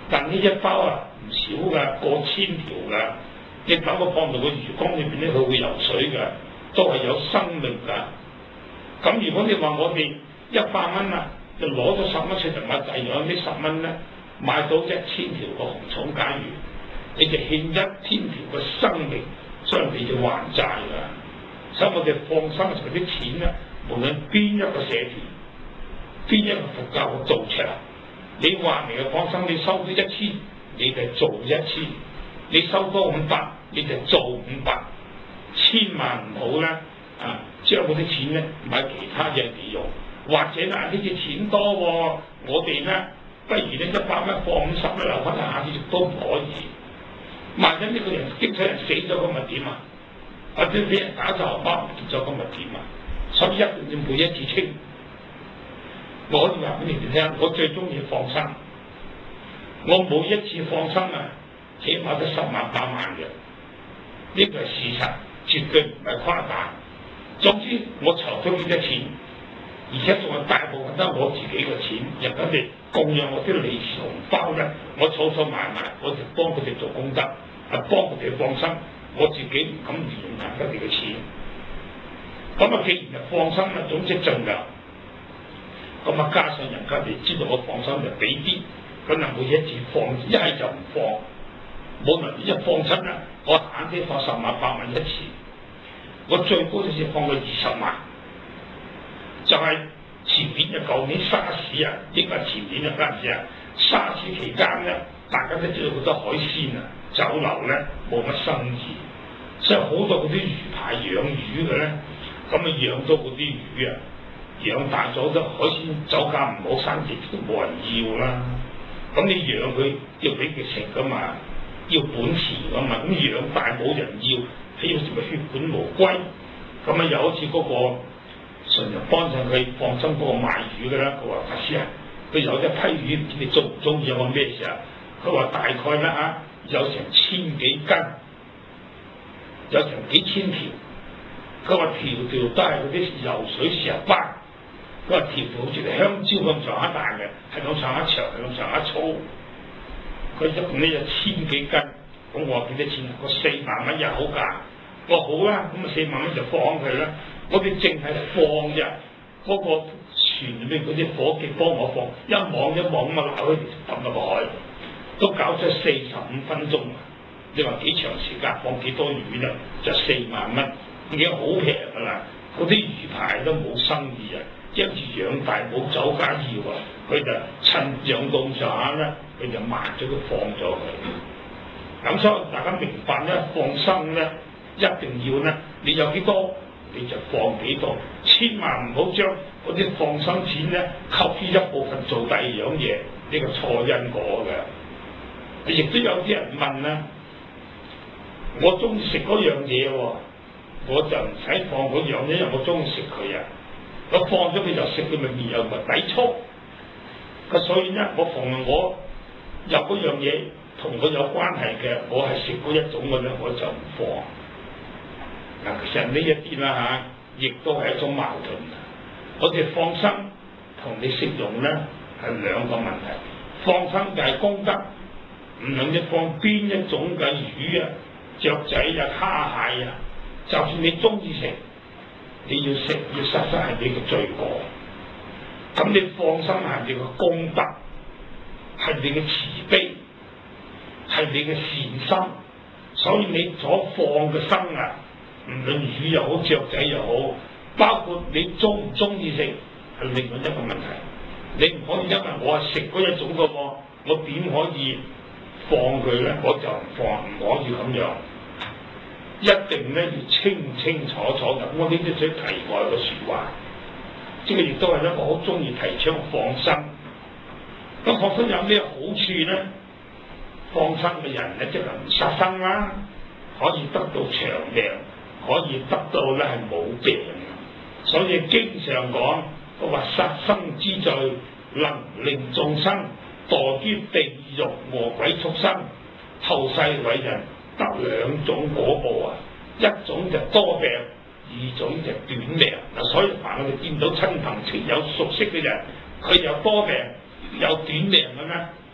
但呢一包啊唔少㗎，過千條㗎。你等我放到個魚缸裏邊咧，佢會游水㗎，都係有生命㗎。咁如果你話我哋100蚊啊，就攞咗10蚊出嚟買第二樣，呢10蚊咧買到1000條個紅蟲假魚，你就欠1000條嘅生命，所以你就還債㗎。所以我哋放生嗰啲錢咧，無論邊一個社團、邊一個佛教嘅道場，你話明嘅放生，你收咗1000，你就做1000；你收多500，你就做500。千萬唔好咧將嗰啲錢咧買其他嘢嚟用，或者咧呢啲錢多喎，我哋咧不如咧100蚊放50蚊留翻下次都唔可以。萬一呢個人經濟人死咗咁咪點啊？或者俾人打咗荷包唔見咗咁咪點啊？所以一定要每一次清。我可以話俾你哋聽，我最中意放生，我每一次放生啊，起碼都10萬8萬嘅，呢個係事實，絕對唔係誇大。總之我籌咗幾多錢，而且仲係大部分都係我自己嘅錢，人哋供養我啲利是紅包咧，我儲埋，我就幫佢哋做功德，幫佢哋放生，我自己唔敢亂用人哋嘅錢。咁啊，既然係放生啊，總之盡量。咁啊，加上人家哋知道我放生就俾啲，咁啊每一次放，一係就唔放，冇能力一放生啦，我閒啲放10萬8萬一次，我最高一次放過20萬，就係前年就舊年沙士啊，應該係前年啊嗰陣時啊，沙士期間咧，大家都知道好多海鮮啊，酒樓咧冇乜生意，所以好多嗰啲魚排養魚嘅咧，咁啊養到嗰啲魚啊。養大咗都海鮮酒價唔好，生意都冇人要啦。咁你養佢要俾佢食噶嘛，要本錢噶嘛。咁養大冇人要，係要食咪血本無歸。咁啊有一次嗰個純人幫襯佢放生嗰個賣魚嘅啦，佢話法師啊，佢有一批魚唔知你中唔中意，我咩事啊？佢話大概咧有成1000幾斤，有成幾千條。佢話條都係嗰啲游水石斑。佢話條好似香蕉咁上下大嘅，係咁上下長，係咁上下粗。佢一共呢有1000幾斤，咁我話幾多錢？我4萬蚊又好價。我話好啦，咁啊4萬蚊就放佢啦。我哋淨係放啫，嗰個船裏面嗰啲伙計幫我放，一網咁啊撈佢抌落個海，都搞咗45分鐘。你話幾長時間放幾多魚咧？就4萬蚊，已經好平噶啦。嗰啲魚排都冇生意啊！一住養大冇酒家要啊，佢就趁養到咁上下咧，佢就賣咗佢放咗佢。咁所以大家明白咧，放生咧一定要咧，你有幾多你就放幾多，千萬唔好將嗰啲放生錢咧扣於一部分做第二樣嘢，呢個錯因果嘅。亦都有啲人問啦，我中意食嗰樣嘢喎，我就唔使放嗰樣，因為我中意食佢啊。我放咗佢就食，佢咪變又咪抵觸。所以咧，我逢我有嗰樣嘢同我有關係嘅，我係食嗰一種嘅咧，我就唔放。嗱，其實呢一啲啦亦都係一種矛盾。我哋放生同你食用咧係兩個問題。放生就係功德，唔論你放邊一種嘅魚啊、雀仔啊、蝦蟹啊，就算你中意食。你要食要實係你嘅罪過，咁你放生係你嘅功德，係你嘅慈悲，係你嘅善心，所以你所放嘅生啊，唔論魚又好雀仔又好，包括你中唔中意食係另外一個問題。你唔可以因為我係食嗰一種嘅喎，我點可以放佢咧？我就唔放，唔可以咁樣。一定咧要清清楚楚嘅，我呢啲最題外嘅説話，呢個亦都係咧我好中意提倡放生。咁放生有咩好處咧？放生嘅人咧即係唔殺生啦，可以得到長命，可以得到咧係冇病。所以經常講，佢話殺生之罪能令眾生墮於地獄餓鬼畜生，後世為人。得2種果報啊，一種就多病，二種就短命。嗱，所以凡我哋見到親朋戚友熟悉嘅人，佢有多病有短命嘅咧，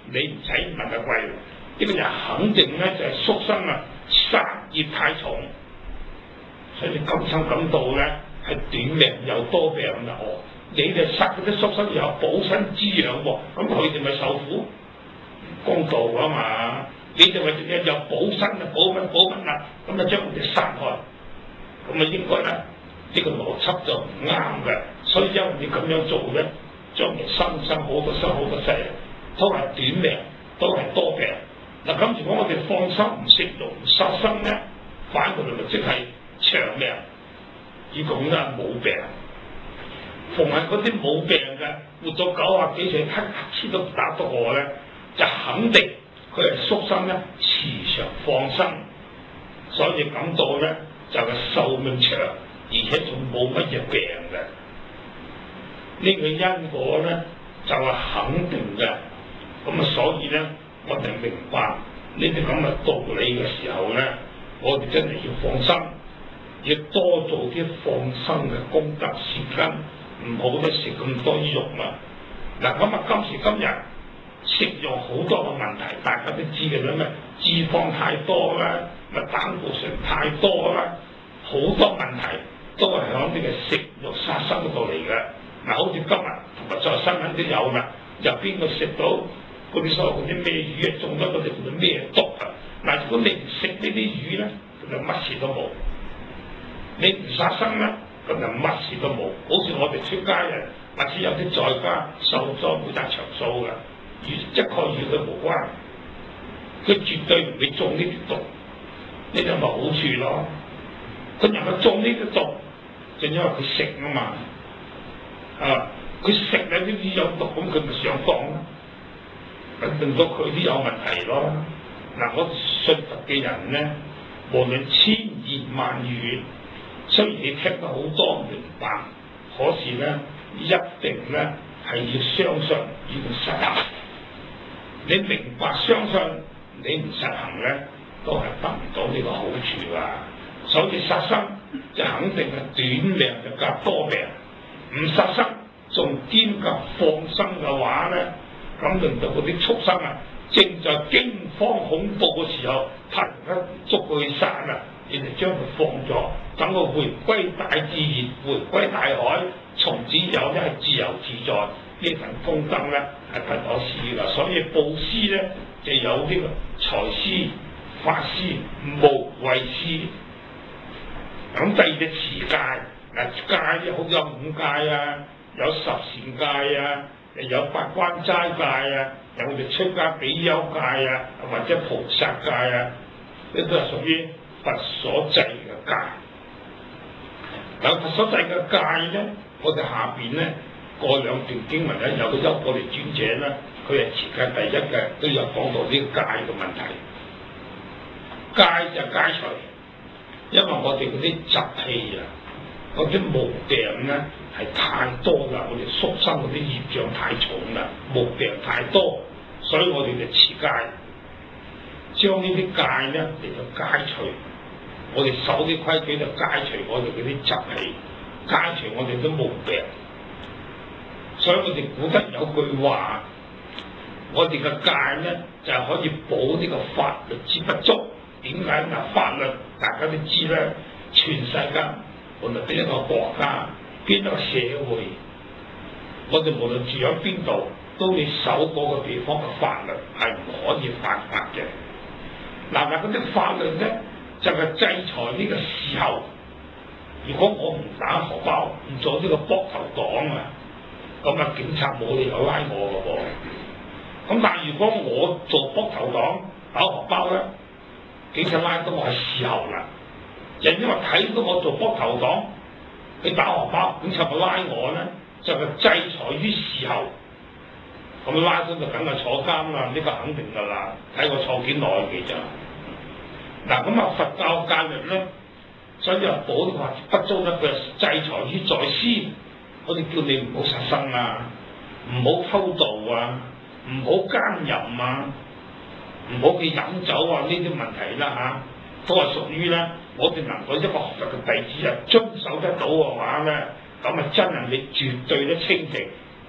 你唔使問阿貴，呢個就肯定咧就係宿生啊殺業太重，所以你今生感到咧係短命又多病啦。哦，你哋殺嗰啲宿生又有補身滋養喎，咁佢哋咪受苦？公道啊嘛，你哋咪淨係有補身啊補品啦，咁啊將佢哋殺害，咁啊應該咧呢個邏輯就唔啱嘅，所以因為你咁樣做咧，將來生好多世，都係短命，都係多病。嗱咁如果我哋放心唔食肉唔殺生咧，反過來咪即係長命，呢個應該係冇病。逢係嗰啲冇病嘅，活到90幾歲，乞嗤都打不過咧，就肯定佢係宿生咧，時常放生，所以感到咧就係壽命長，而且仲冇乜嘢病嘅。呢個因果咧就係肯定嘅，咁啊所以咧我哋明白呢啲咁嘅道理嘅時候咧，我哋真係要放心，要多做啲放生嘅功德善根，唔好得食咁多肉啦。嗱咁啊今時今日食肉好多嘅問題，大家都知嘅啦，咩脂肪太多啦，咪膽固醇太多啦，好多問題都係響呢個食肉殺生嗰度嚟嘅。嗱，好似今日同埋在新聞都有啦，入邊個食到嗰啲所謂嗰啲咩魚啊，中咗嗰啲叫做咩毒啊？嗱，如果你唔食呢啲魚咧，咁就乜事都冇；你唔殺生咧，咁就乜事都冇。好似我哋出家人，或者有啲在家受咗每單長數嘅，一概與佢無關，佢絕對唔會中呢啲毒，呢啲咪好處咯。佢能夠中呢啲毒，就因為佢食啊嘛。佢食啊啲魚有毒，咁佢咪上當咯，令到佢啲有問題咯。嗱，我信佛嘅人咧，無論千言萬語，雖然你聽得好多明白，可是咧一定咧係要相信，要實行。你明白相信，你唔實行咧，都係得唔到呢個好處啊。所以殺生就肯定係短命就加多病。唔殺生仲兼及放生嘅話咧，咁令到嗰啲畜生啊，正在驚慌恐怖嘅時候，突然間捉佢去殺啊，然後將佢放咗，等佢回歸大自然，回歸大海，從此有咧係自由自在，呢份功德咧係不可思議噶。所以布施咧就有呢個財施、法施、無畏施。咁第二隻持戒。戒咧好有5戒啊，有十善戒啊，有八關齋戒啊，有我哋出家比丘戒啊，或者菩薩戒啊，呢都係屬於佛所制嘅戒。有佛所制嘅戒咧，我哋下邊咧過2段經文咧，有個優婆離尊者咧，佢係持戒第一嘅，都有講到呢個戒嘅問題。戒就戒除，因為我哋嗰啲習氣啊。嗰啲毛病咧係太多啦，我哋宿生嗰啲業障太重啦，毛病太多，所以我哋就持戒，將呢啲戒咧嚟到戒除，我哋守啲規矩就戒除我哋嗰啲習氣，戒除我哋啲毛病。所以我哋古德有句話，我哋嘅戒咧就係可以補呢個法律之不足。點解嗱？法律大家都知咧，全世界。無論邊一個國家、邊一個社會，我哋無論住喺邊度，都要守嗰個地方嘅法律，係唔可以犯法嘅。嗱，嗰啲法律咧就係制裁呢個時候。如果我唔打荷包，唔做呢個膊頭黨啊，咁啊警察冇理由拉我嘅噃。咁但係如果我做膊頭黨打荷包咧，警察拉到我係時候啦。就因為睇到我做膊頭黨，佢打荷包，警察咪拉我咧，就係制裁於時候。咁拉咗就梗係坐監啦，呢個肯定噶啦，睇我坐幾耐嘅咋。嗱咁啊，佛教戒律咧，所以話補法不足咧，佢係制裁於在先。我哋叫你唔好殺生啊，唔好偷盜啊，唔好奸淫啊，唔好去飲酒啊，呢啲問題啦嚇。都係屬於咧，我哋能夠一個學佛嘅弟子啊，遵守得到嘅話咧，咁啊真係你絕對都清淨，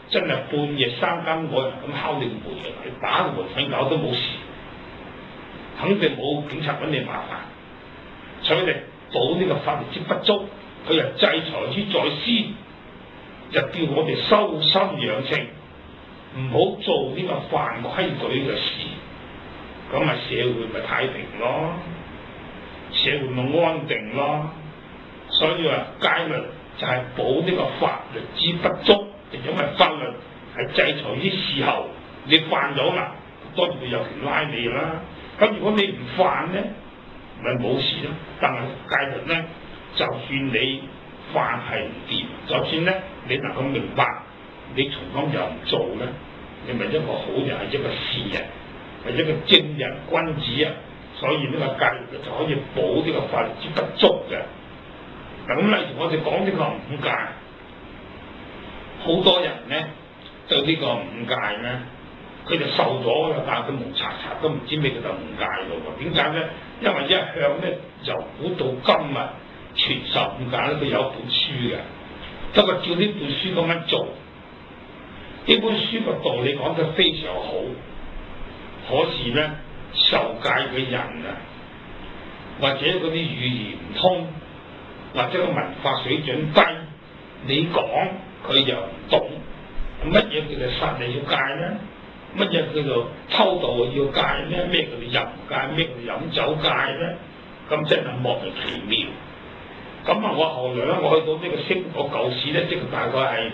真係半夜3更冇人咁敲你門嘅，你打個門瞓覺都冇事，肯定冇警察揾你麻煩。所以你補呢個法律之不足，佢又制裁之在先，就叫我哋修心養性，唔好做呢個犯規矩嘅事，咁咪社會咪太平咯，社會咪安定咯。所以話戒律就係補呢個法律之不足，因為法律係制裁於事後，你犯咗啦，當然會有權拉你啦。咁如果你唔犯咧，咪冇事咯。但係戒律咧，就算你犯係唔掂，就算咧你能夠明白，你從今又唔做咧，你咪一個好人，係一個善人，係一個正人君子啊。所以呢個戒律就可以補呢個法律之不足嘅。咁例如我哋講呢個五戒，好多人咧對呢個五戒咧，佢就受咗啦，但係佢蒙查查都唔知咩叫做五戒咯喎。點解咧？因為一向咧由古到今啊，傳授五戒咧，佢有一本書嘅，不過照呢本書咁樣做，呢本書個道理講得非常好，可是咧受戒嘅人啊，或者嗰啲語言唔通，或者個文化水準低，你講佢又唔懂，乜嘢叫做殺你要戒咧？乜嘢叫做偷盜要戒咧？咩叫做淫戒？咩叫做飲酒戒咧？咁真係莫名其妙。咁啊，我後來咧，我去到呢個星我舊時咧，即係大概係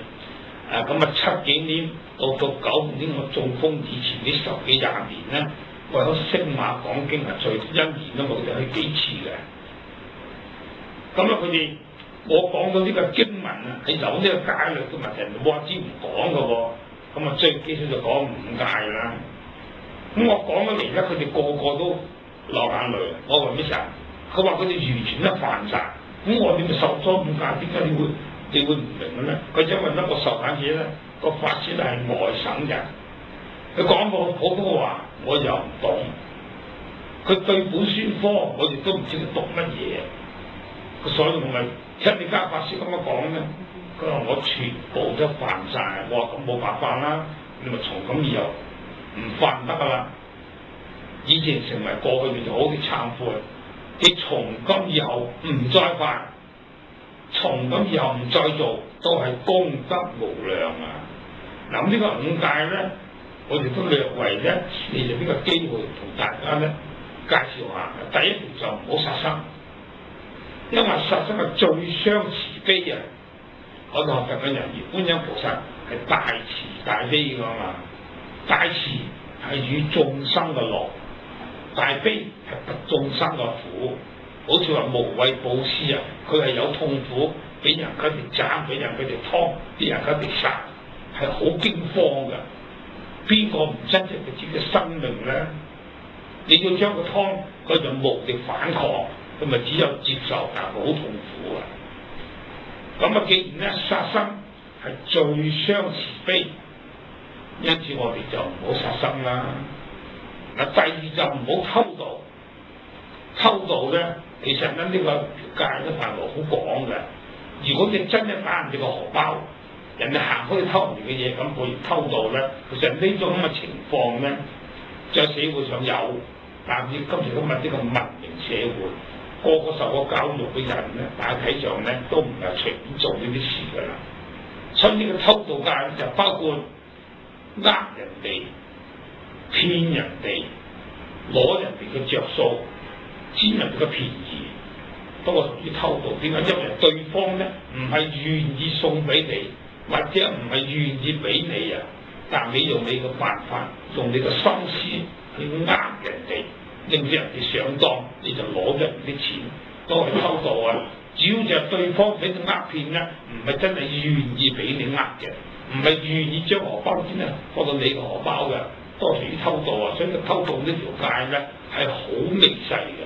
70幾年到95年，我中風以前呢10幾20年咧，我喺星馬講經係最一年都冇得去幾次嘅。咁啊，佢哋我講到呢個經文啊，係有呢個戒律嘅問題，冇話之唔講嘅喎。咁啊，最基礎就講五戒啦。咁我講咗嚟咧，佢哋個個都流眼淚。我話咩事啊？佢話佢哋完全都犯晒。咁我點咪受咗五戒？點解你會唔明嘅咧？佢因為咧個受戒者咧個法師咧係外省人，佢講個普通話我又唔懂，佢對本宣科我亦都唔知佢讀乜嘢。所以我咪聽你家法師咁樣講咧，佢話我全部都犯晒。我話咁冇辦法啦，你咪從今以後唔犯得噶啦。以前成為過去，你就好似懺悔，你從今以後唔再犯，從今以後唔再做，都係功德無量啊！嗱，呢個五戒咧，我哋都略為咧利用呢個機會同大家咧介紹下。第一條就唔好殺生。因為殺生係最傷慈悲啊！我哋學佛嘅人而觀音菩薩係大慈大悲㗎嘛，大慈係與眾生嘅樂，大悲係拔眾生嘅苦。好似話無畏布施啊，佢係有痛苦，俾人佢哋斬，俾人佢哋劏，俾人佢哋殺，係好驚慌㗎。邊個唔珍惜佢自己嘅生命咧？你要將佢劏，佢就無力反抗。咁咪只有接受，但係好痛苦啊！咁啊，既然咧殺生係最傷慈悲，因此我哋就唔好殺生啦。嗱，第二就唔好偷盜。偷盜咧，其實咧呢個條戒都範圍好廣嘅。如果你真係打人哋個荷包，人哋行開去偷人哋嘅嘢，咁佢而偷盜咧，其實呢種咁嘅情況咧，在社會上有，但係今時今日呢個文明社會。個個受過教育嘅人咧，大體上咧都唔係隨便做呢啲事㗎啦。所以呢個偷盜戒就包括呃人哋、騙人哋、攞人哋嘅着數、佔人哋嘅便宜，都係屬於偷盜。點解？因為對方咧唔係願意送俾你，或者唔係願意俾你啊，但你用你嘅辦法，用你嘅心思去呃人哋。令到人哋上當，你就攞咗人啲錢，都係偷盜啊！主要就係對方俾你呃騙咧，唔係真係願意俾你呃嘅，唔係願意將荷包錢咧放到你個荷包嘅，都係屬於偷盜啊！所以偷盜呢條戒咧係好微細嘅。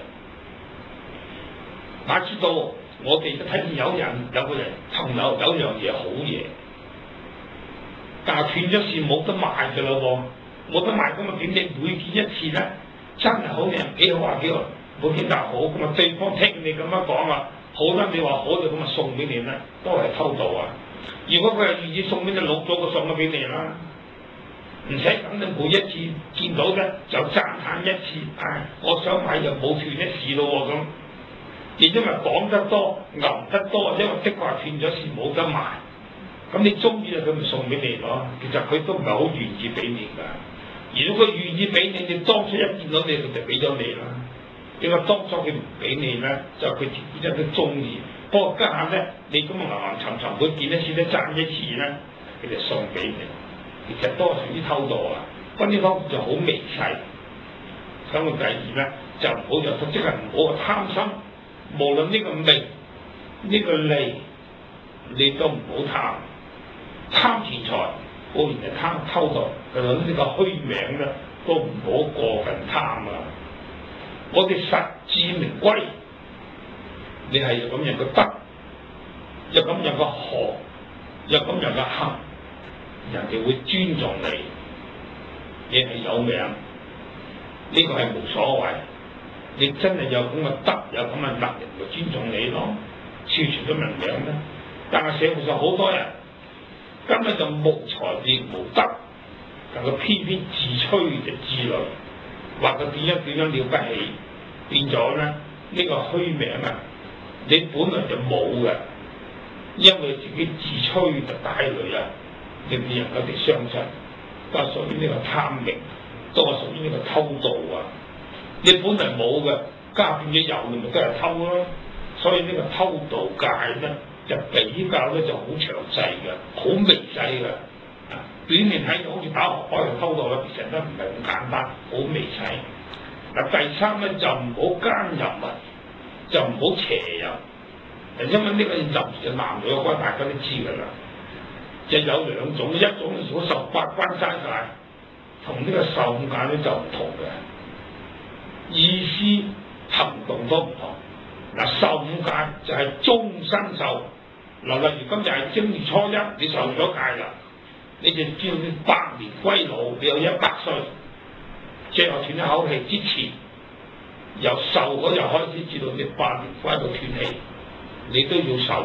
哪知道我哋都睇見有個人朋友有樣嘢好嘢，但係斷咗線冇得賣嘅咯喎，冇得賣咁啊點？你每見一次咧？真係好嘅，幾好啊幾好，冇見得好咁啊！對方聽你咁樣講啊，好啦，你話好就咁啊送俾你啦，都係偷盜啊！ 如果佢係願意送俾你，老早就送咗俾你啦，唔使等你每一次見到咧就讚歎一次，我想買就冇斷一事咯喎咁。亦因為講得多、吟得多，因為的確斷咗事冇得賣。咁你中意啊，佢咪送俾你咯。其實佢都唔係好願意俾你㗎。如果佢願意俾你，你當初一見到你，佢就俾咗你啦。因為當初佢唔俾你咧，就佢自己真都中意。不過家下咧，你咁吟沉沉，佢見一次都讚一次咧，佢就送俾你。其實都係屬於偷渡啊。咁呢方面就好微細。咁個第二咧，就唔好就即係唔好貪心。無論呢個名、呢個利，你都唔好貪。貪錢財固然係貪偷渡，但係呢個虛名咧都唔好過分貪啊！我哋實至名歸，你係有咁樣嘅德，有咁樣嘅學，有咁樣嘅行，人哋會尊重你。你係有名，呢個係無所謂。你真係有咁嘅德，有咁嘅能力，咪尊重你咯，傳傳咗名名啦。但係社會上好多人根本就無才亦無德，但佢偏偏自吹就自擂，話佢點樣了不起，變咗咧呢個虛名啊！你本來就冇嘅，因為自己自吹就帶累啊，令人有啲傷心，都係屬於呢個貪名，都係屬於呢個偷渡啊！你本嚟冇嘅，加變咗有，你咪都係偷咯。所以呢個偷渡界咧，就比較咧就好詳細嘅，好微細嘅。表面睇到好似打荷包嚟偷渡啦，其實都唔係咁簡單，好微細。第三咧就唔好奸淫啊，就唔好邪淫。因為呢個淫就男女嘅關係，大家都知㗎啦。就有兩種，一種如果受八關齋戒，同呢個受五戒咧就唔同嘅。意思行動都唔同。受五戒就係終身受。例如今日係正月初一，你受咗戒啦，你就知道你百年歸老，你有100歲，最後斷一口氣之前，由受嗰日開始至到你百年歸老斷氣，你都要受。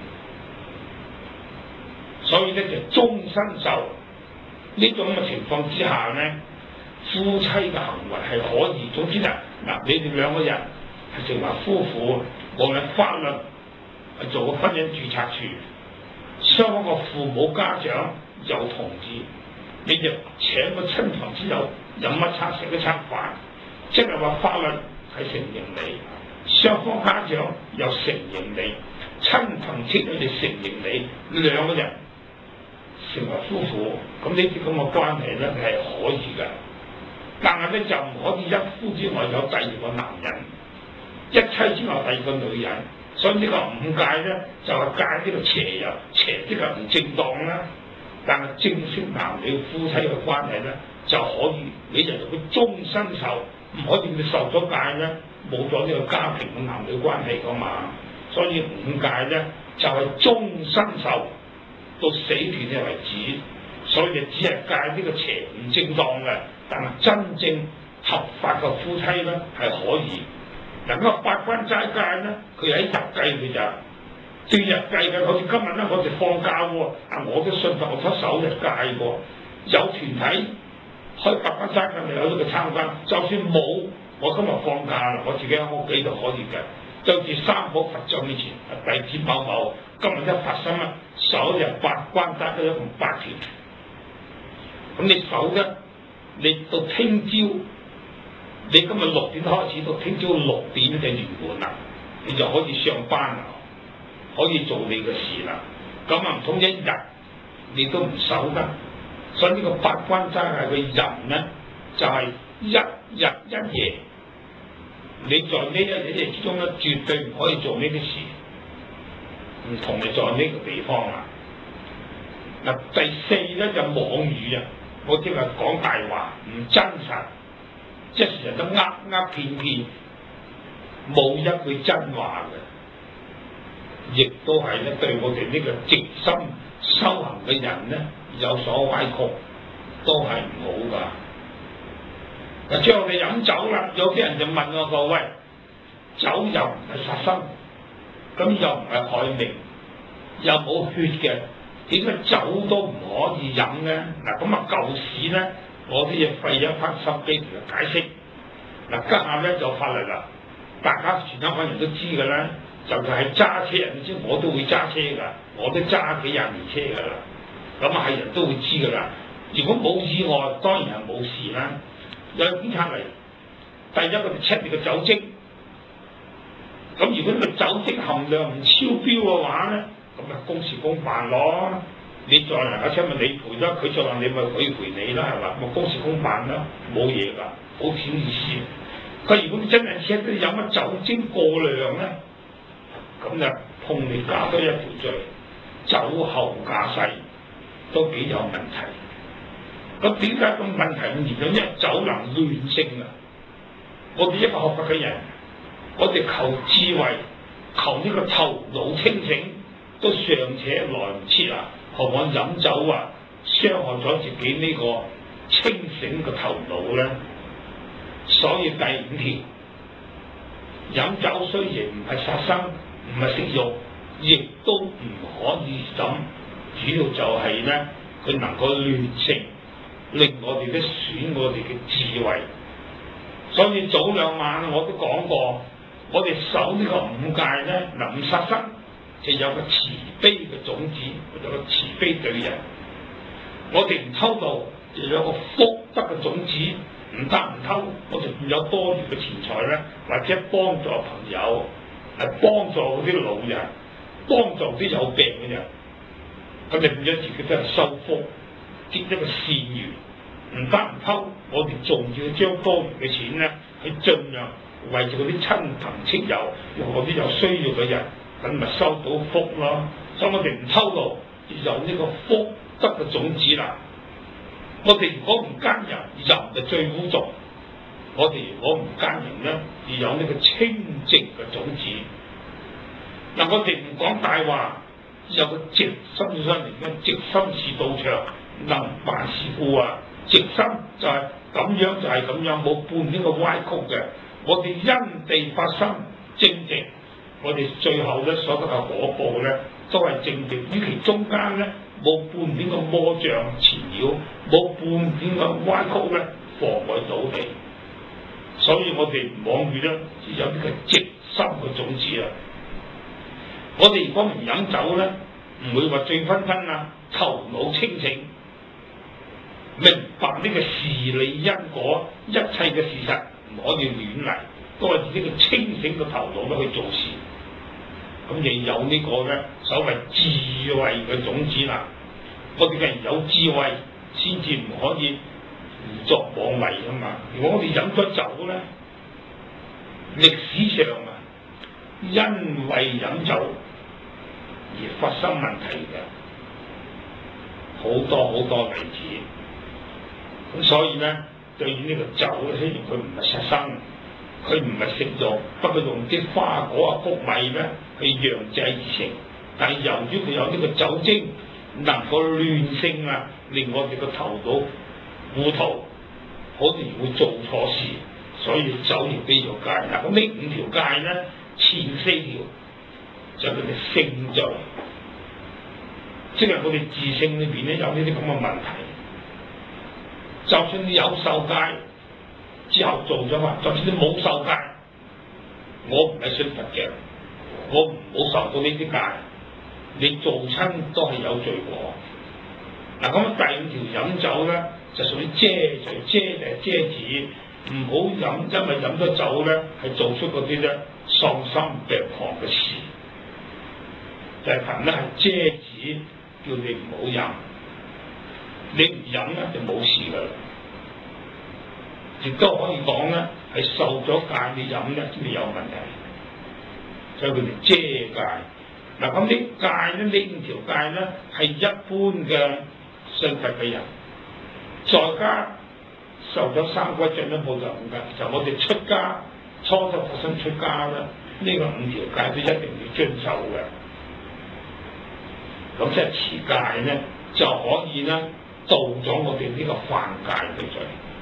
所以咧就終身受。呢種嘅情況之下咧，夫妻嘅行為係可以，總之啊，你哋兩個人係成為夫婦，無論法律係做個婚姻註冊處，雙方個父母家長有同意，你就請個親朋戚友飲一餐食一餐飯，即係話法律係承認你，雙方家長又承認你，親朋戚友哋承認你，兩個人成為夫婦，咁呢啲咁嘅關係咧係可以嘅。但係咧就唔可以一夫之外有第二個男人，一妻之外第二個女人。所以呢個五戒咧就係戒呢個邪淫，邪即係唔正當啦。但係正式男女夫妻嘅關係咧就可以，你就同佢終身受，唔可以你受咗戒咧冇咗呢個家庭嘅男女關係噶嘛。所以五戒咧就係終身受到死斷嘅為止。所以就只係戒呢個邪唔正當嘅，但係真正合法嘅夫妻咧係可以。嗱，咁八關齋戒咧，佢喺日計佢就對日計嘅，好似今日咧我哋放假喎，我都信佛，我守日戒喎。有團體開八關齋戒，咪有呢個參加。就算冇，我今日放假啦，我自己喺屋企就可以嘅。對住三寶佛像面前，弟子某某今日一發生啦，守日八關齋戒一共8條。咁你守咧，你到聽朝。你今日6點開始到聽朝6點就完滿啦，你就可以上班啦，可以做你嘅事啦。咁唔通一日你都唔守得？所以呢個八關齋戒嘅人咧，就係一日一夜。你在呢一日一夜之中咧，絕對唔可以做呢啲事。唔同你在呢個地方啦。嗱，第4咧就妄語啊，我即係講大話，唔真實。即係成日都呃騙，冇一句真話嘅，亦都係咧對我哋呢個直心修行嘅人咧有所歪曲，都係唔好噶。嗱，最後你飲酒啦，有啲人就問我個喂，酒又唔係殺生，咁又唔係害命，又冇血嘅， 點解酒都唔可以飲咧？嗱，咁啊舊時咧，我啲嘢費咗一番心機同佢解釋。嗱，家下咧就法律啦，大家全香港人都知㗎啦，就係揸車人知，我都會揸車㗎，我都揸幾廿年車㗎啦。咁啊係人都會知㗎啦。如果冇意外，當然係冇事啦。有警察嚟，第一佢哋 check 你個酒精。咁如果呢個酒精含量唔超標嘅話咧，咁咪公事公辦咯。你撞人架車咪你賠啦，佢撞人你咪佢賠你啦，係嘛？咪公事公辦啦，冇嘢㗎，好少意思。佢如果你真係 check 到飲乜酒精過量咧，咁就碰你加多一條罪，酒後駕駛都幾有問題。咁點解個問題咁嚴重？因為酒能亂性啊！我哋一個學佛嘅人，我哋求智慧，求呢個頭腦清醒，都尚且來唔切啊！何況飲酒啊，傷害咗自己呢個清醒嘅頭腦咧。所以第5條，飲酒雖然唔係殺生，唔係食肉，亦都唔可以飲。主要就係咧，佢能夠亂性，令我哋咧損我哋嘅智慧。所以早2晚我都講過，我哋守呢個5戒咧，嗱唔殺生就有個慈悲嘅種子，有個慈悲對人。我哋唔偷盜就有個福德嘅種子，唔得唔偷，我哋變有多餘嘅錢財咧，或者幫助朋友，係幫助嗰啲老人，幫助啲有病嘅人，咁就變咗自己都係收福，結一個善緣。唔得唔偷，我哋仲要將多餘嘅錢咧，去盡量為住嗰啲親朋戚友，嗰啲有需要嘅人，咁咪收到福咯。所以我哋唔偷盜，有呢個福德嘅種子啦。我哋如果唔奸淫，淫就最污濁。我哋如果唔奸淫咧，而有呢個清淨嘅種子。嗱，我哋唔講大話，有個直心上嚟嘅，直心是道場，能辦事故啊！直心就係咁樣，就係咁樣，冇半點嘅歪曲嘅。我哋因地發心正直，我哋最後咧所得嘅果報咧都係正直。與其中間咧冇半點嘅魔障纏繞，冇半點嘅歪曲咧妨礙到你。所以我哋唔妄語咧，有呢個直心嘅種子啊！我哋如果唔飲酒咧，唔會話醉醺醺啊，頭腦清醒。明白呢個事理因果，一切嘅事實唔可以亂嚟，都係自己嘅清醒嘅頭腦都去做事。咁亦有呢個咧所謂智慧嘅種子啦。我哋既然有智慧，先至唔可以胡作妄為啊嘛。如果我哋飲咗酒咧，歷史上啊，因為飲酒而發生問題嘅好多好多例子。咁所以咧，對於呢個酒咧，雖然佢唔係殺生，佢唔係食肉，不過用啲花果啊、穀米咧去釀製而成。但係由於佢有呢個酒精，能夠亂性啊，令我哋個頭腦糊塗，好容易會做錯事，所以酒要俾咗戒。嗱，咁呢5條戒咧，前4條就係佢哋性罪，即係我哋自性裏邊咧有呢啲咁嘅問題。就算你有受戒之後做咗嘛，就算你冇受戒，我唔係信佛嘅，我唔好受到呢啲戒，你做親都係有罪過。嗱，咁第5條飲酒咧就屬於遮罪，遮就係遮止，唔好飲，因為飲咗酒咧係做出嗰啲咧喪心病狂嘅事，就係憑咧係遮止，叫你唔好飲。你唔飲咧就冇事噶啦，亦都可以講咧係受咗戒你飲咧先至有問題，所以佢哋遮戒。嗱，咁啲戒咧，呢5條戒咧係一般嘅信佛嘅人，在家受咗3歸進一步就唔戒，就我哋出家初級佛身出家咧，呢個5條戒都一定要遵守嘅。咁即係持戒咧就可以咧度咗我哋呢個犯戒嘅罪。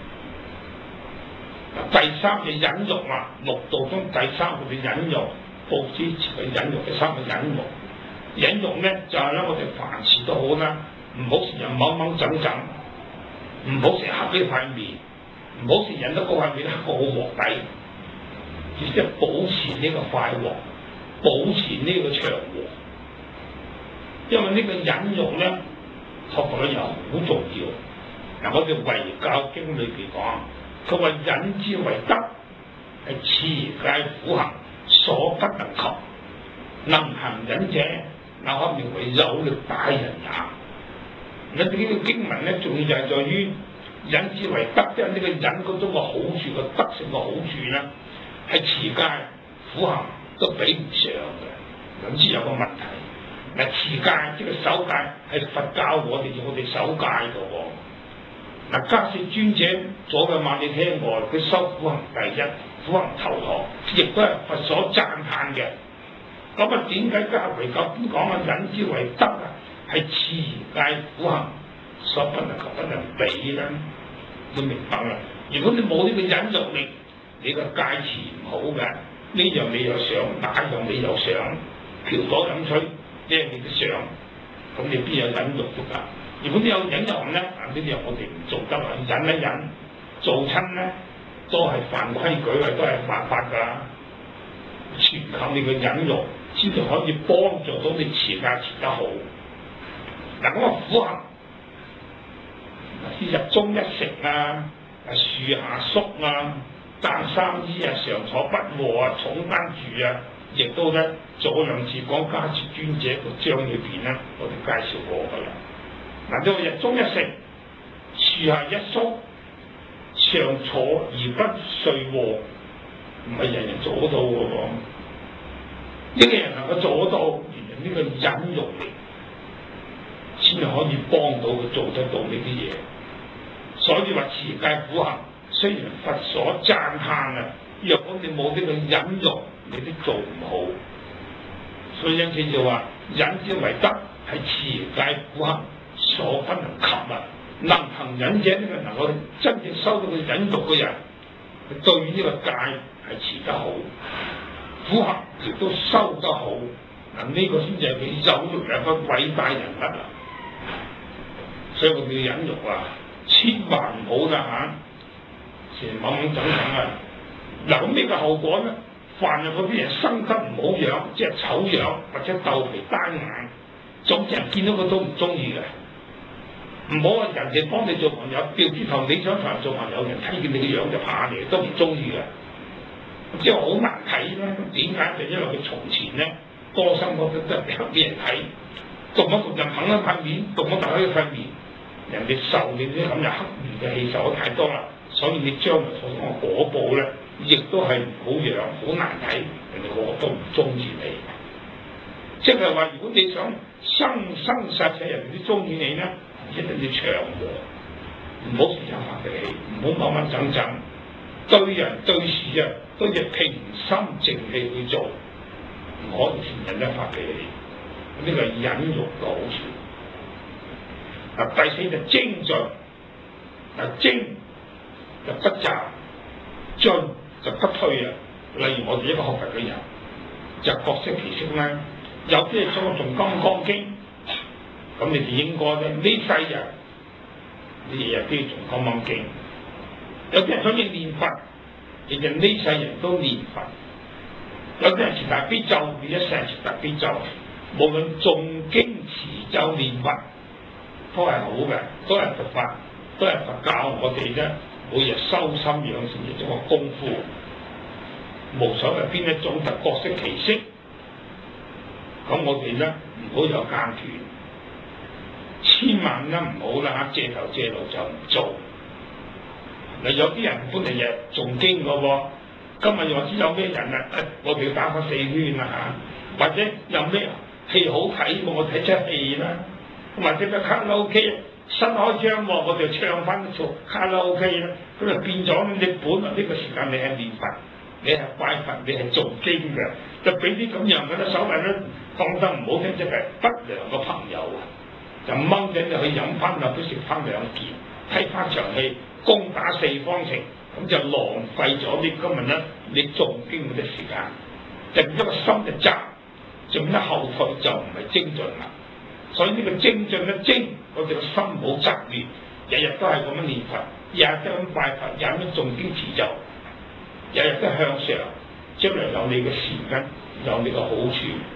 第3就忍辱啦，6道中第3個就忍辱，報之前嘅忍辱，第3個忍辱。 忍辱咧就係咧，我哋凡事都好啦，唔好成日掹掹整整，唔好成日黑呢塊面，唔好成日忍得嗰塊面黑過好鑊底，即係保持呢個快樂，保持呢個祥和。因為呢個忍辱咧，學佛咧又好重要。嗱，我哋遺教經裏邊講，佢話忍之為德，係持戒苦行所不能及。能行忍者，那可名為有力大人也。呢個經文咧，仲要就係在於忍之為德，即係呢個忍嗰種嘅好處，個德性嘅好處咧，係持戒苦行都比唔上嘅。咁先有個問題。嗱，持戒即係守戒，係佛教我哋守戒嘅喎。嗱，迦葉尊者早嘅晚你聽過，佢修苦行第一，苦行頭陀，亦都係佛所讚歎嘅。咁啊，點解家為教咁講啊？忍之為德啊，係持戒苦行所不能及不能比啦。你明白啦？如果你冇呢個忍辱力，你個戒持唔好嘅，呢樣你又想，那樣你又想，嫖賭飲吹，即係你都想，咁你邊有忍辱㗎？如果你有忍辱咧，呢啲我哋唔做得啊，忍一忍，做親咧都係犯規矩啊，都係犯法㗎。全靠你嘅忍辱，先至可以幫助到你持戒持得好。嗱，咁啊苦行，日中一食啊，樹下宿啊，擔衫衣啊，常坐不臥啊，重擔住啊，亦都咧早兩次講迦葉尊者個章裏邊咧，我哋介紹過㗎啦。嗱，呢個日中一食，樹下一宿，常坐而不睡臥，唔係人人做得到嘅喎。呢個人能夠做得到，原來呢個忍辱力先係可以幫到佢做得到呢啲嘢。所以話持戒苦行，雖然佛所讚歎啊，若果你冇呢個忍辱，你都做唔好。所以因此就話忍之為德，係持戒苦行所不能及啊！能行忍者呢個能夠真正收到個忍辱嘅人，佢對於呢個戒係持得好，苦行亦都收得好。嗱，呢個先至係佢有力嘅一個偉大人物啊！所以我哋忍辱啊，千萬唔好啦嚇，成日猛猛整整啊！嗱，咁呢個後果咧，凡係嗰啲人生得唔好樣，即係醜樣或者鬥皮單眼，總之人見到佢都唔中意嘅。唔好話人哋幫你做朋友，掉轉頭你想同人做朋友，人睇見你嘅樣就怕你，都唔中意嘅。即係好難睇啦。點解？就因為佢從前咧多生多世都係俾人睇，動一動就捧一塊面，動一動一塊面，人哋受你啲咁嘅黑面嘅氣受得太多啦，所以你將來所講嘅果報咧，亦都係唔好樣，好難睇，人哋個個都唔中意你。即係話，如果你想生生世世人哋都中意你咧，一定要祥和，唔好成日發脾氣，唔好掹掹整整，對人對事啊都要平心靜氣去做，唔可以成日咧發脾氣。呢個係忍辱嘅好處。嗱，第四就精進。嗱，精就不雜，進就不退啊。例如我哋一個學佛嘅人，就各適其適啦。有啲係想誦《金剛經》，咁你哋應該咧呢世人，你日日都要誦《金剛經》。有啲人想要念佛，日日呢世人都念佛。有啲人持大悲咒，你一世持大悲咒。無論誦經持咒念佛，都係好嘅，都係佛法，都係佛教我哋咧每日修心養性嘅一種功夫。無所謂邊一種，就各適其適。咁我哋咧唔好有間斷，千萬咧唔好啦嚇，借頭借路就唔做。嗱，有啲人本嚟日誦經嘅喎，今日又話知有咩人啊？我哋要打返4圈啦嚇，或者有咩戲好睇，我睇出戲啦，或者個卡拉 OK 新開張喎，我哋唱翻做卡拉 OK 啦，咁就變咗你本來呢個時間你係念佛，你係拜佛，你係誦經嘅，就俾啲咁樣嘅咧所謂咧講得唔好聽，即係不良嘅朋友啊，就掹緊就去飲翻啊，都食翻2件，睇翻場戲，攻打四方城，咁就浪費咗你今日咧你誦經嗰啲時間，就變咗個心就窄。 仲一後退就唔係精進啦。所以呢個精進嘅精，我哋個心冇雜亂，日日都係咁樣念佛，日日都咁拜佛，日日都誦經持咒，日日都向上，將來有你嘅善根，有你嘅好處。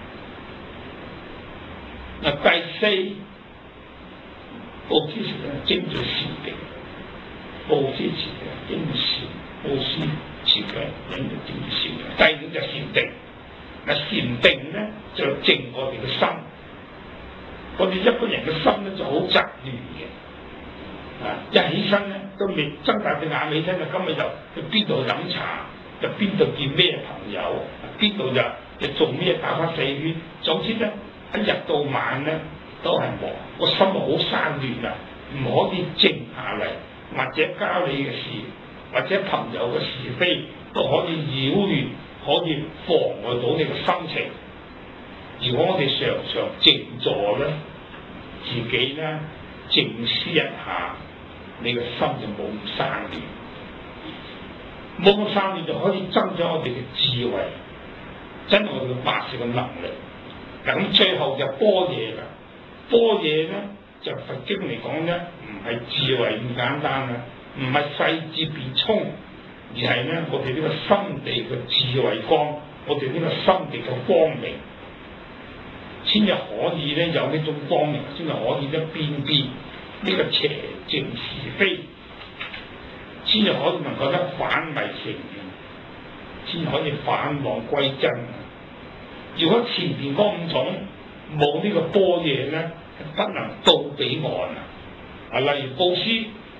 嗱，第四，布施時嘅精進禪定，布施時嘅精進禪，布施時嘅精進禪。第五就禪定。嗱，禪定咧就靜我哋嘅心。我哋一般人嘅心咧就好雜亂嘅，一起身咧都未睜大隻眼起身就今日就去邊度飲茶，就邊度見咩朋友，邊度就做咩打返4圈。總之咧一日到晚咧都係忙，個心好散亂啊，唔可以靜下嚟，或者家裏嘅事，或者朋友嘅是非都可以擾亂，可以妨礙到你嘅心情。如果我哋常常靜坐咧，自己咧靜思一下，你嘅心就冇咁散亂，冇咁散亂就可以增長我哋嘅智慧，真係我哋嘅辦事嘅能力。嗱，咁最後就般若啦，般若咧就佛經嚟講咧，唔係智慧咁簡單啦，唔係細緻變聰，而係咧我哋呢個心地嘅智慧光，我哋呢個心地嘅光明。先至可以咧有呢種光明，先至可以咧辨別呢個邪正是非，先至可以能夠得反迷成悟，先可以返妄歸真。如果前邊嗰5種冇呢個般若咧，不能到彼岸啊！例如布施，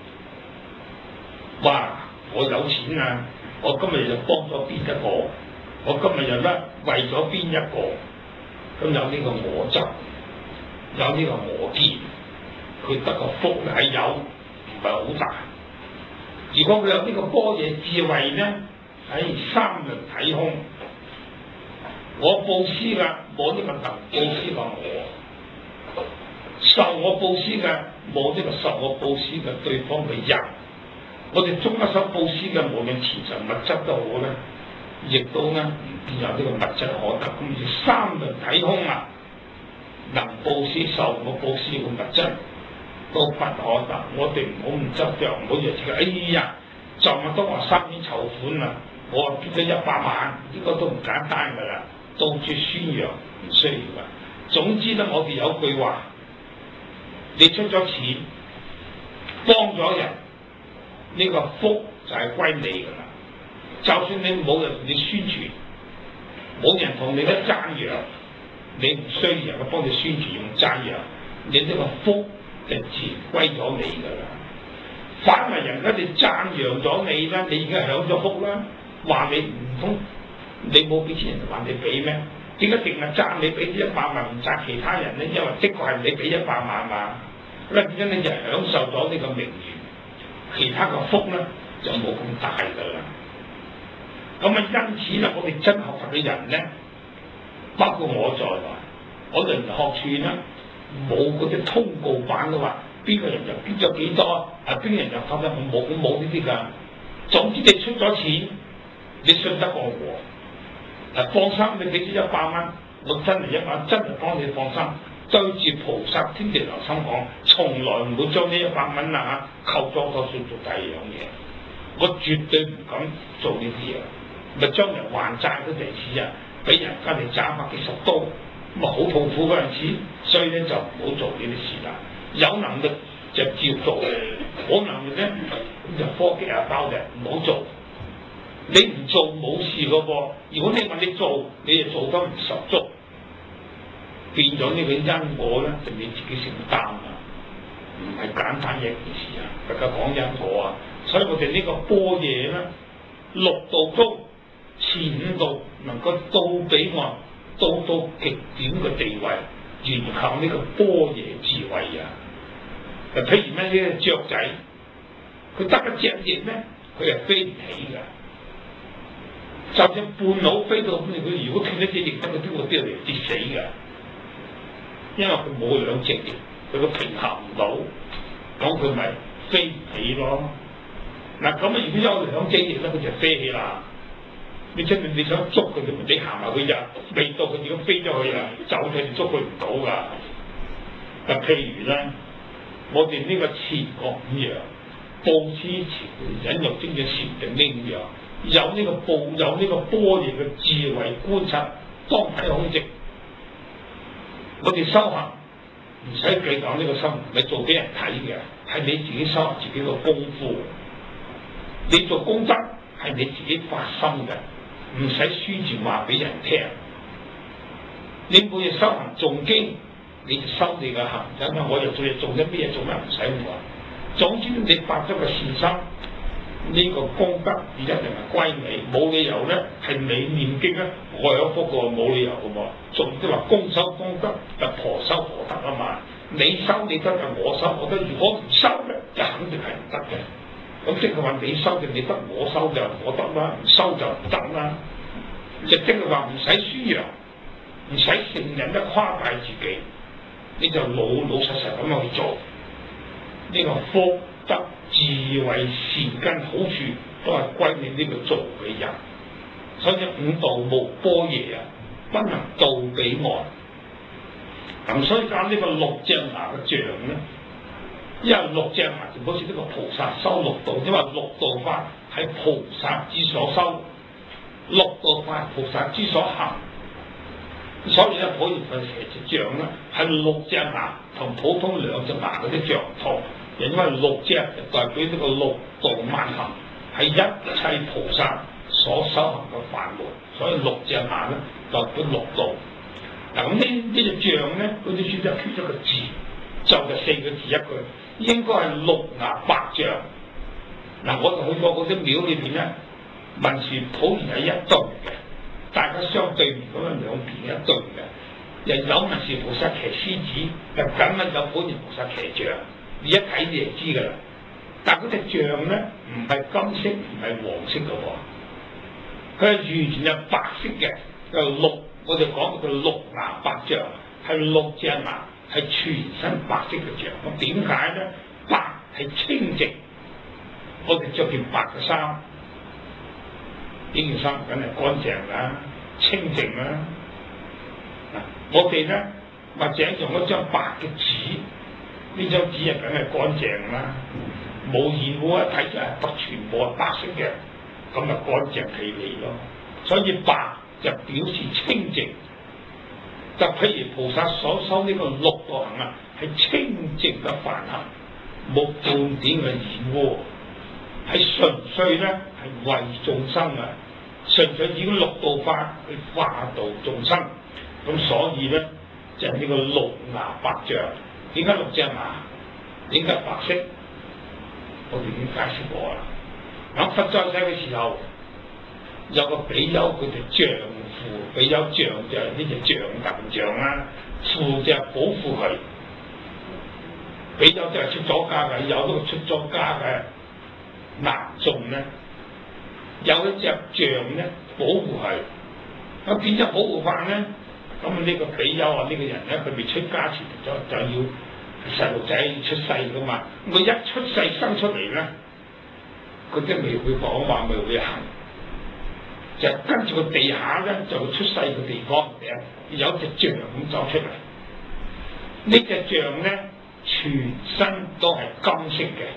哇！我有錢啊，我今日就幫咗邊一個，我今日又咧為咗邊一個。咁有呢個我執，有呢個我見，佢得個福係有，唔係好大。如果佢有呢個般若智慧咧，三輪體空，我布施嘅冇呢個能布施嘅我，受我布施嘅冇呢個受我布施嘅對方嘅人。我哋中一手布施嘅，無論錢財物質都好咧，亦都咧唔見有呢個物質可得，咁三輪體空啊！能布施受我布施嘅物質都不可得，我哋唔好咁執着，唔好以為自己哎呀，就乜都話3年籌款啦，我話捐咗100萬，呢個都唔簡單㗎啦，到處宣揚唔需要㗎。總之咧，我哋有句話，你出咗錢幫咗人，呢個福就係歸你㗎啦。就算你冇人同你宣傳，冇人同你嘅讚揚，你唔需要人去幫你宣傳用讚揚，你呢個福就自然歸咗你㗎啦。反為人家哋讚揚咗你啦，你已經享咗福啦。話你唔通你冇俾錢人就話你俾咩？點解淨係讚你俾100萬唔讚其他人咧？因為的確係你俾100萬嘛。咁點解你就享受咗呢個名譽，其他嘅福咧就冇咁大㗎啦。咁啊，因此咧，我哋真學佛嘅人咧，包括我在內，我哋學處咧冇嗰啲通告版嘅話，邊個人就捐咗幾多，邊個人就發得冇呢啲㗎。總之你出咗錢，你信得過我，放心，你俾咗100蚊，我真係100蚊真係幫你放心。對住菩薩天地良心講，從來唔會將呢100蚊扣咗個算做第二樣嘢，我絕對唔敢做呢啲嘢。咪將人還債嗰陣時啊，俾人家哋斬百幾十刀，咁啊好痛苦嗰陣時，所以咧就唔好做呢啲事啦。有能力就照做，冇能力咧咁就forget about嘅，唔好做。你唔做冇事噶噃，如果你話你做，你就做得唔十足，變咗呢個因果咧就你自己承擔啊，唔係簡單嘅一件事啊。大家講因果啊，所以我哋呢個般若咧6道中，前5道能夠到彼岸，到極點嘅地位，完靠呢個般若智慧啊！譬如咩呢個雀仔，佢得一隻翼咧，佢係飛唔起㗎。就算半路飛到咁，佢如果斷一隻翼，得佢邊個跌嚟跌死㗎？因為佢冇2隻翼，佢個平衡唔到，咁佢咪飛唔起咯。嗱咁啊，如果有2隻翼咧，佢就飛起啦。 你真係你想捉佢，你行埋佢就未到，佢已經飛咗去啦，走咗你捉佢唔到㗎。嗱，譬如咧，我哋呢個前國五樣，報之前引入精嘅禪定呢五樣，有呢個般若嘅智慧觀察當體空寂。我哋修行唔使計較呢個修行，唔係做俾人睇嘅，係你自己修行自己個功夫。你做功德係你自己發心嘅，唔使宣傳話俾人聽。你每日修行誦經，你就收你嘅行因啦。我又做嘢做咗咩嘢做乜唔使我？總之你發咗個善心，呢個功德一定係歸你，冇理由咧係你念經咧，我有福個冇理由嘅喎。仲即係話公修功德，就婆修婆得啊嘛。你修你得，我修我得。如果唔修咧，就肯定係唔得嘅。咁即係話你修嘅你得，我修就我得啦，唔修就唔得啦。就即係話唔使宣揚，唔使成人咧誇大自己，你就老老實實咁樣去做。呢個福德智慧善根好處都係歸你呢個做嘅人。所以五道無般若啊，不能到彼岸。咁所以講呢個六隻牙嘅像咧，因為六隻牙就好似呢個菩薩修六道，因為六道法係菩薩之所修，六道法係菩薩之所行。所以咧，普賢佛成隻像咧係六隻牙同普通兩隻牙嗰啲像唔同，因為六隻就代表呢個六道萬行係一切菩薩所修行嘅法門，所以六隻牙咧代表六道。嗱，咁呢隻像咧，嗰啲書就缺咗個字，就係4個字一句，應該係六牙白象。嗱，我就去過嗰啲廟裏邊咧，文殊普賢係一對嘅，大家相對面咁樣兩邊一對嘅，又有文殊菩薩騎獅子，又梗係有普賢菩薩騎象，你一睇你就知㗎啦。但嗰隻象咧唔係金色，唔係黃色嘅喎，佢係完全係白色嘅，就六。我哋講佢六牙白象，係六隻牙，係全身白色嘅象。咁點解咧？白係清淨，我哋着件白嘅衫，呢件衫梗係乾淨啦、清淨啦。我哋咧或者用一張白嘅紙，呢張紙啊梗係乾淨啦，冇染污，一睇就係全部係白色嘅，咁就乾淨企理咯。所以白就表示清淨，就譬如菩薩所修呢個六道行啊，係清淨嘅梵行，冇半點嘅染污，係純粹咧係為眾生啊，純粹以六道法去化度眾生。咁所以咧就係呢個六牙白象。點解六隻牙？點解白色？我哋已經解釋過啦。咁佛在世嘅時候，有個比丘佢哋象父，比丘象就係呢隻象等象啦，父就係保護佢。比丘就係出咗家嘅，有呢個出咗家嘅男眾咧，有一隻象咧保護佢。咁點樣保護法咧？咁呢個比丘啊，呢個人咧，佢未出家前就要細路仔出世噶嘛。佢一出世生出嚟咧，佢都未會講話，未會行。就跟住個地下咧，就出世嘅地方有隻象咁走出嚟。呢隻象咧，全身都係金色嘅，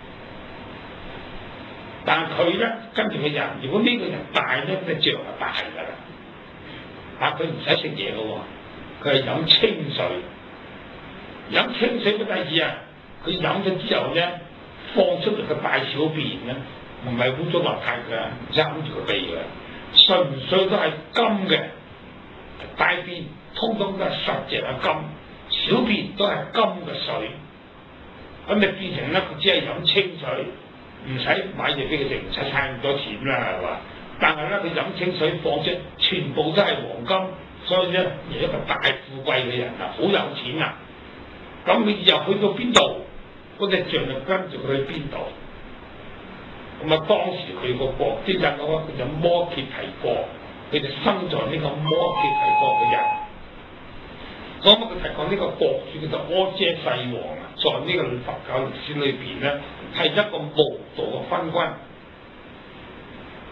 但係佢咧跟住個人，如果呢個人大咧，隻象就大㗎啦。佢唔使食嘢嘅喎，佢係飲清水。飲清水嘅第二啊，佢飲咗之後咧，放出嚟嘅大小便咧，唔係污糟邋遢嘅，攬住個鼻嘅。純粹都係金嘅，大便通通都係實淨嘅金，小便都係金嘅水，咁你變成咧佢只係飲清水，唔使買嘢俾佢食，唔使嘥咁多錢啦，係嘛？但係咧佢飲清水放出，全部都係黃金，所以咧係一個大富貴嘅人啊，好有錢啊！咁佢又去到邊度，嗰隻象就跟住佢去邊度。咁啊，當時佢個國啲人講佢就摩羯提國，佢就生在呢個摩羯提國嘅人。咁佢提過呢個國主叫做阿闍世王啊，在呢個佛教歷史裏邊咧係一個無道嘅昏君。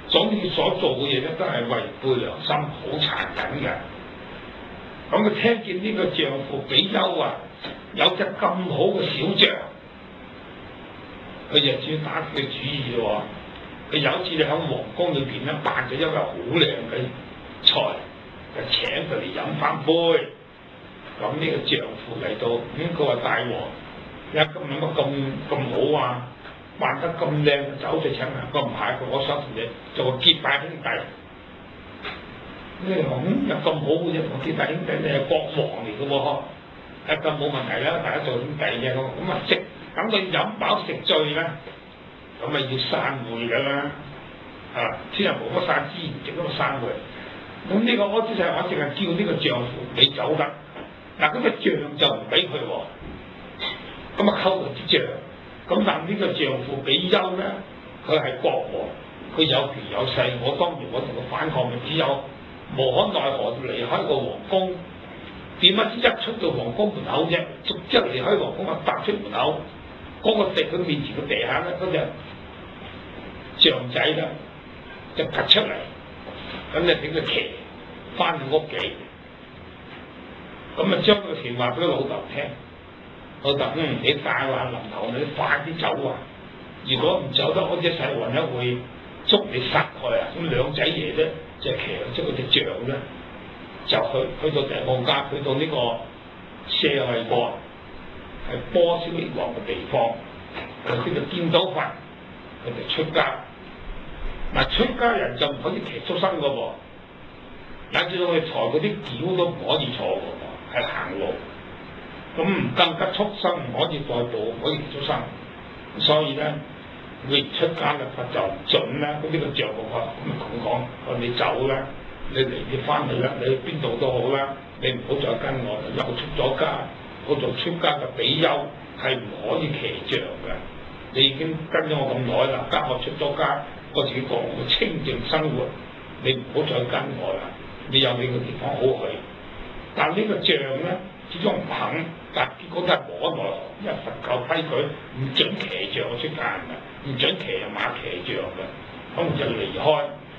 總之所做嘅嘢咧都係違背良心，好殘忍嘅。咁佢聽見呢個丈夫比丘啊，有隻咁好嘅小象，佢就轉打佢嘅主意喎。佢有一次咧喺皇宮裏邊咧辦咗一個好靚嘅菜，就請佢嚟飲翻杯。咁呢個丈夫嚟到，佢話大王，你今日乜咁好啊？辦得咁靚嘅酒就請人，佢唔係，我想同你做個結拜兄弟。你話有咁好嘅啫，我結拜兄弟你係國王嚟嘅喎，咁冇問題啦，大家做兄弟嘅咁啊食，等佢飲飽食醉咧，咁咪要散會㗎啦，天人無不散之筵席咁啊散會。咁呢個我只係叫呢個丈夫你走得，嗱咁個象就唔俾佢喎，咁啊溝佢啲象。咁但呢個丈夫比丘咧，佢係國王，佢有權有勢，我當然我同佢反抗，咪只有無可奈何離開個皇宮。點不知一出到皇宮門口啫，即係離開皇宮啊，踏出門口，嗰個佢面前嘅地下咧，嗰隻象仔咧就趌出嚟，咁就俾佢騎翻去屋企，咁啊將個情話俾老豆聽。老豆，你大話臨頭你快啲走啊！如果唔走得，我隻細雲咧會捉你殺害啊！咁兩仔爺咧就騎咗嗰隻象咧，就去到地方家，去到呢個舍衛國，係波斯匿王嘅地方，佢就見到佛，佢就出家。嗱，出家人就唔可以騎畜生噶喎，乃至到佢抬嗰啲轎都唔可以坐噶喎，係行路。咁更加畜生唔可以代步，唔可以騎畜生，所以咧佢出家嘅佛就唔準啦。咁呢個象嘅話咁咪咁講，我你走啦，你翻去啦，你去邊度都好啦，你唔好再跟我，因為我出咗家，我做出家嘅比丘係唔可以騎象嘅。你已經跟咗我咁耐啦，加我出咗家，我自己過我清淨生活，你唔好再跟我啦，你有你嘅地方好去。但呢個象咧，始終唔肯，但結果都係無可奈何，因為佛教規矩唔準騎象出家嘅，唔準騎馬騎象嘅，咁就離開。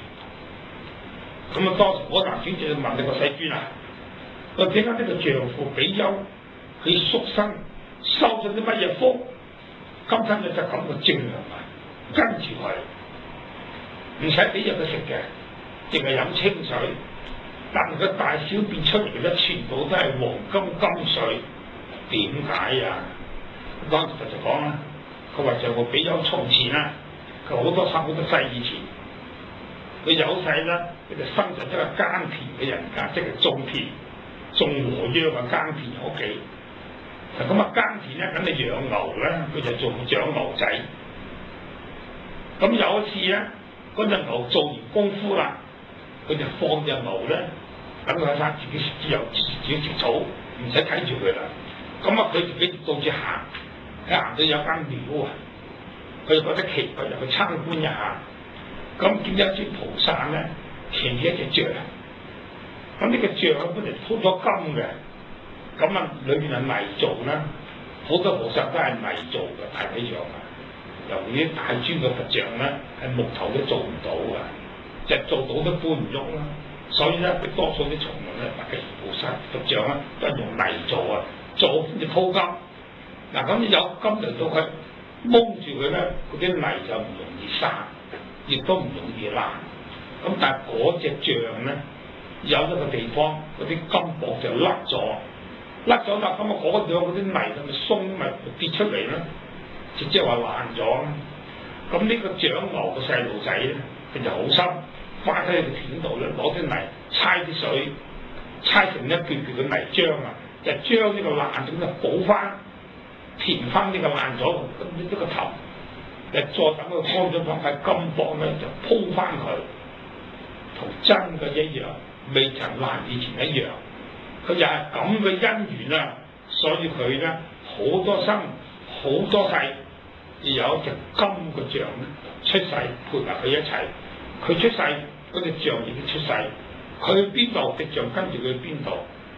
咁啊，當時嗰男主就問你個世尊啊，我點解呢個丈夫比丘佢宿生收咗啲乜嘢福？今生就咁嘅正量啊，跟住佢，唔使俾藥佢食嘅，淨係飲清水。但係佢大小便出嚟咧，全部都係黃金水，點解啊？當時就講啦，佢話就個比丘從前啦，佢好多世以前，佢有世啦，佢就生在一個耕田嘅人家，即係種田、種禾秧啊，耕田屋企。咁啊耕田咧，梗係養牛啦，佢就做長牛仔。咁有一次咧，嗰隻牛做完功夫啦。佢就放隻牛咧，等佢喺山自己食自由，自己食草，唔使睇住佢啦。咁啊，佢自己到處行，行到有間廟啊，佢就覺得奇怪，就去參觀一下。咁見有一尊菩薩咧，騎住一隻象。咁呢個象本嚟鋪咗金嘅，咁啊裏邊係泥做啦，好多菩薩都係泥做嘅大體上啊。由於啲大尊嘅佛像咧，係木頭都做唔到嘅。就做到都搬唔喐啦，所以咧佢多數啲叢林咧，大菩薩佛像咧都係用泥做啊，做先至鋪金。嗱咁有金嚟到佢蒙住佢咧，嗰啲泥就唔容易散，亦都唔容易爛。咁但係嗰隻象咧，有一個地方嗰啲金箔就甩咗啦，咁啊嗰兩嗰啲泥咪鬆咪跌出嚟咧，即係話爛咗。咁呢個長牛嘅細路仔咧，佢就好心。花喺個田度咧，攞啲泥猜啲水，猜成一橛橛嘅泥漿啊，就將呢個爛咗咧補翻，填翻呢個爛咗呢個頭，就再等佢乾咗嗰塊金箔咧，就鋪翻佢，同真嘅一樣，未曾爛以前一樣。佢又係咁嘅因緣啊，所以佢咧好多生好多世，有一隻金嘅象咧出世陪埋佢一齊。佢出世嗰隻象已經出世，佢去邊度隻象跟住佢去邊度。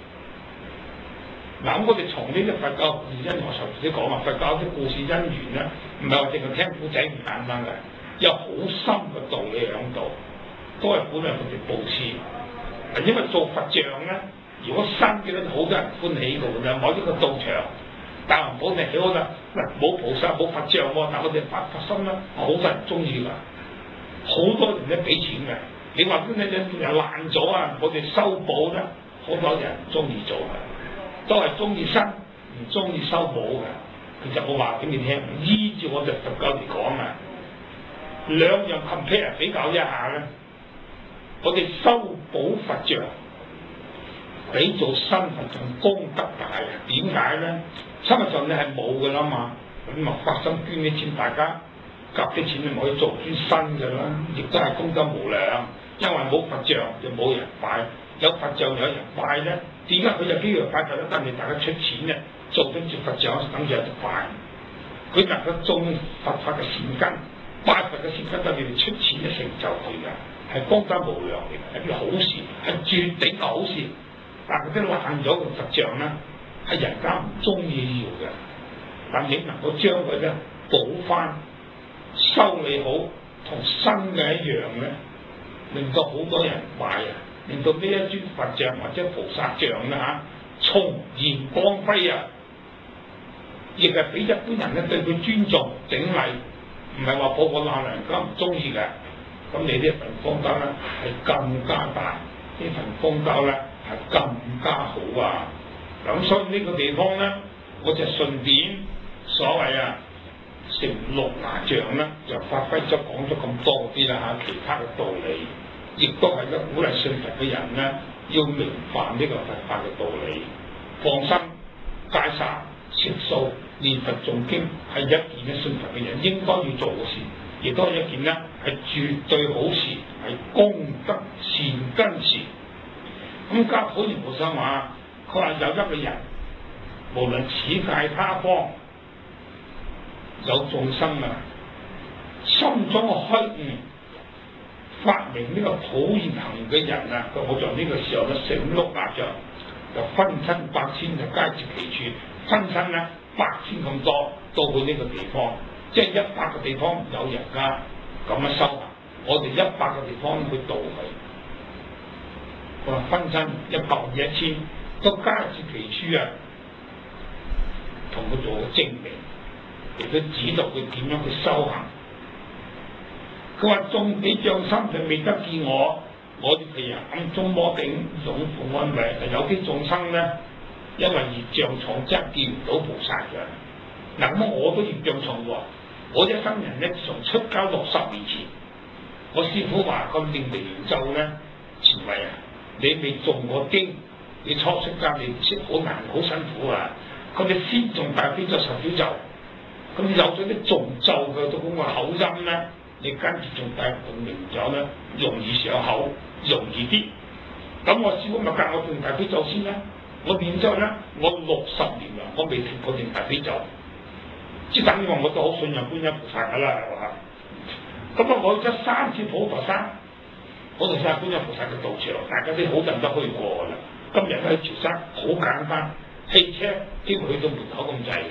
嗱咁我哋從呢啲佛教故事因，我頭先講話佛教啲故事因緣咧，唔係話淨係聽古仔咁簡單嘅， 有好深嘅道理喺度，都係鼓勵佢哋佈施。因為做佛像咧，如果新嘅咧，好多人歡喜嘅喎，某一個道場。大雄寶你起好啦，冇菩薩冇佛像喎，但我哋發心啦，好多人中意㗎，好多人咧俾錢嘅。你話邊啲嘢爛咗啊？我哋修補咧，好多人中意做嘅，都係中意新，唔中意修補嘅。其實我話俾你聽，依照我哋佛教嚟講啊，兩樣 compare 比較一下咧，我哋修補佛像比做新佛像功德大啊！點解咧？新佛像你係冇㗎啦嘛，咁咪發心捐啲錢，大家夾啲錢，你咪可以做啲新嘅啦，亦都係功德無量。因為冇佛像就冇人拜，有佛像有人拜咧，點解佢有機會拜佛咧？但係大家出錢咧，做咗隻佛像等住有得拜，佢能夠種佛法嘅善根，拜佛嘅善根，等你哋出錢嘅成就佢嘅，係功德無量嚟嘅，係啲好事，係絕頂嘅好事。但係啲爛咗嘅佛像咧，係人家唔中意要嘅，但你能夠將佢咧補翻、修理好，同新嘅一樣咧，令到好多人買啊，令到呢一尊佛像或者菩薩像啦嚇，重現光輝啊，亦係俾一般人咧對佢尊重頂禮，唔係話個個爛人家唔中意嘅。咁你呢份功德咧係更加大，呢份功德咧係更加好啊！咁所以呢個地方咧，我就順便所謂啊，成六牙像咧，就發揮咗講咗咁多啲啦嚇，其他嘅道理，亦都係咧鼓勵信佛嘅人咧，要明白呢個佛法嘅道理，放心戒殺食素念佛誦經係一件咧信佛嘅人應該要做嘅事，亦都係一件咧係絕對好事，係功德善根事。咁家普賢菩薩話，佢話有一個人，無論此界他方有眾生啊，心中開悟，發明呢個普賢行嘅人啊，佢我在呢個時候咧成六牙像，就分身百千就皆至其處，分身咧8000咁多到去呢個地方，即係100個地方有人家咁樣修行，我哋100個地方去度佢。佢話分身100或者1000都皆至其處啊，同佢做個證明，亦都指導佢點樣去修行。佢話眾比障心就未得見我哋譬如暗中摩頂擁護安慰，有啲眾生咧，因為業障重，真係見唔到菩薩嘅。嗱咁我都業障重喎，我一生人咧從出家60年前，我師父話個念地圓咒咧，前衛啊，你未誦過經，你初出家你唔識，好難好辛苦啊。佢哋先誦大悲咒十小咒，咁有咗啲誦咒嘅都咁嘅口音咧，你跟住仲帶誦名咒咧，容易上口，容易啲。咁我師父咪教我誦大悲咒先啦。我念咗咧，我60年啦，我未停過念大悲咒，即係等於話我都好信任觀音菩薩㗎啦，係嘛？咁啊，我去咗3次普陀山，普陀山觀音菩薩嘅道場，大家啲好人都去過㗎啦。今日喺潮汕好簡單，汽車幾乎去到門口咁滯嘅。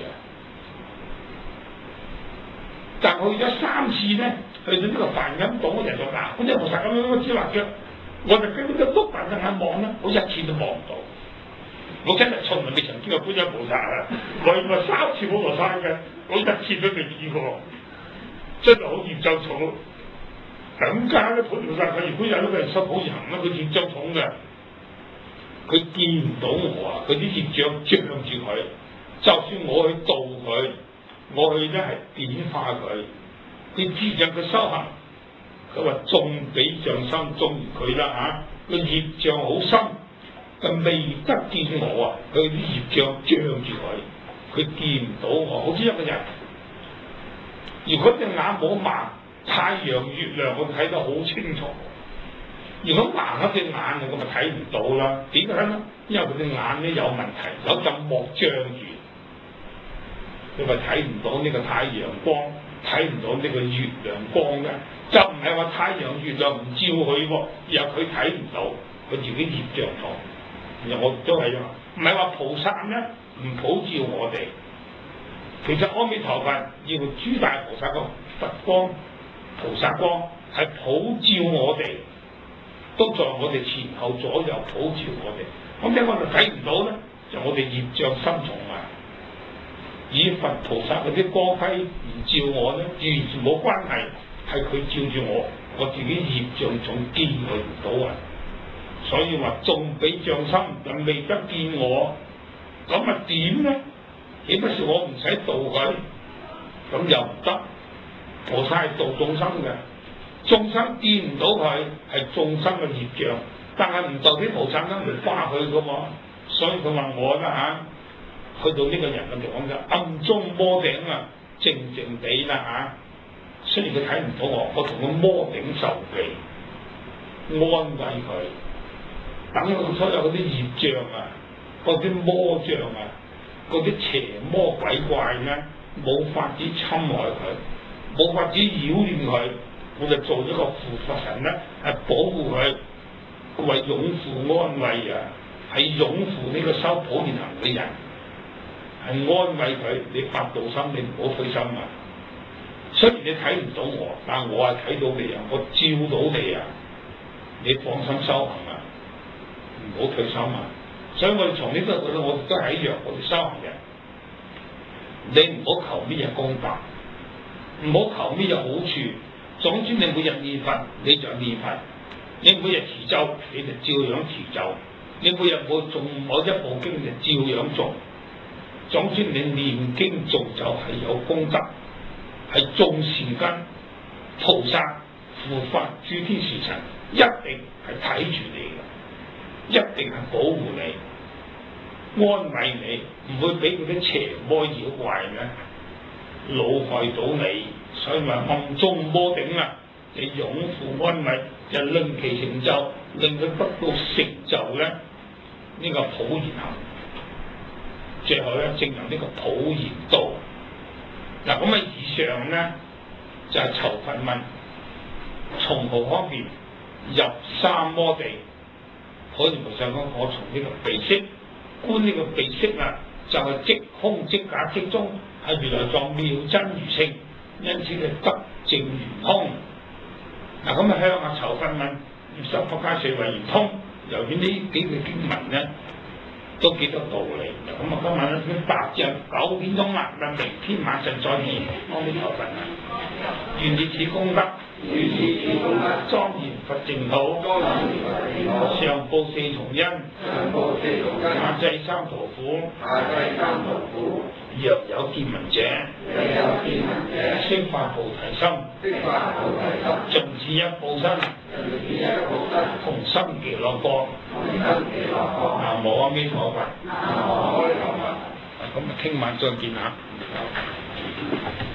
但係去咗3次咧，去到呢個梵音島嘅人就嗱，觀音菩薩咁樣指畫腳，我就根本就碌大隻眼望啦，我一次都望唔到。我真係從來未曾見過觀音菩薩啊！我3次普陀山嘅，我一次都未見過，真係好業障重。咁解咧，普陀山佢如果有呢個人修普賢行咧，佢業障重嘅，佢見唔到我啊！佢啲業障障住佢，就算我去度佢，我去咧係點化佢，佢知障佢修行，佢話眾比障心，縱然佢啦嚇，個業障好深。佢未得見我啊！佢啲業障障住佢見唔到我。好似一個人，如果隻眼冇盲，太陽月亮我睇得好清楚。如果盲一隻眼，我咪睇唔到啦。點解咧？因為佢隻眼咧有問題，有陣膜障住，佢咪睇唔到呢個太陽光，睇唔到呢個月亮光嘅。就唔係話太陽月亮唔照佢喎，而係佢睇唔到，佢自己業障重。其實我都係啊，唔係話菩薩咧唔普照我哋。其實阿彌陀佛要諸大菩薩個佛光菩薩光係普照我哋，都在我哋前後左右普照我哋。咁點解我哋睇唔到咧？就我哋業障深重啊！以佛菩薩嗰啲光輝唔照我咧，完全冇關係，係佢照住我，我自己業障重見佢唔到啊！所以話縱比障深，又未得見我，咁啊點咧？豈不是我唔使度佢？咁又唔得。菩薩係度眾生嘅，眾生見唔到佢係眾生嘅業障，但係唔代表菩薩能唔化佢噶嘛。所以佢話我啦去到呢個人嘅地方就暗中摸頂啊，靜靜地啦雖然佢睇唔到我同佢摸頂受記，安慰佢，等佢所有嗰啲業障啊，嗰啲魔障啊，嗰啲邪魔鬼怪咧，冇法子侵害佢，冇法子擾亂佢，我就做咗個護法神咧，係保護佢，為擁護安慰啊，係擁護呢個修普賢行嘅人，係安慰佢。你發道心，你唔好退心啊！雖然你睇唔到我，但我係睇到你啊，我照到你啊，你放心修行啊，唔好退心啊！所以我哋從呢度覺得，我哋都係一樣，我哋修行人，你唔好求乜嘢功德，唔好求乜嘢好處。總之你每日念佛，你就念佛；你每日持咒，你就照樣持咒；你每日冇誦某一部經，就照樣誦。總之你念經誦咒係有功德，係種善根，菩薩、護法、諸天使神一定係睇住你嘅，一定係保護你、安慰你，唔會俾嗰啲邪魔妖怪咧惱害到你。所以話暗中摸頂啊，就擁護安慰，就令其成就，令佢得到成就咧。呢個普賢行，最後咧證入呢個普賢道。嗱咁以上咧就係酬佛問從何方面入三摩地？普賢菩薩講：我從呢個鼻識觀呢個鼻識啊，就係即空即假即中，係原來狀妙真如性。因此佢得正圓通。嗱咁向下酬佛問十法界誰為圓通？由於呢幾句經文咧都幾多道理。咁今晚咧先8至9點鐘啦，明天晚上再見。阿彌陀佛啊！願以此功德，莊嚴佛淨土，上報四重恩，下濟三途苦。若有見聞者，悉發菩提心，盡此一報身，同生極樂國。南無阿彌陀佛。咁啊，聽晚再見嚇。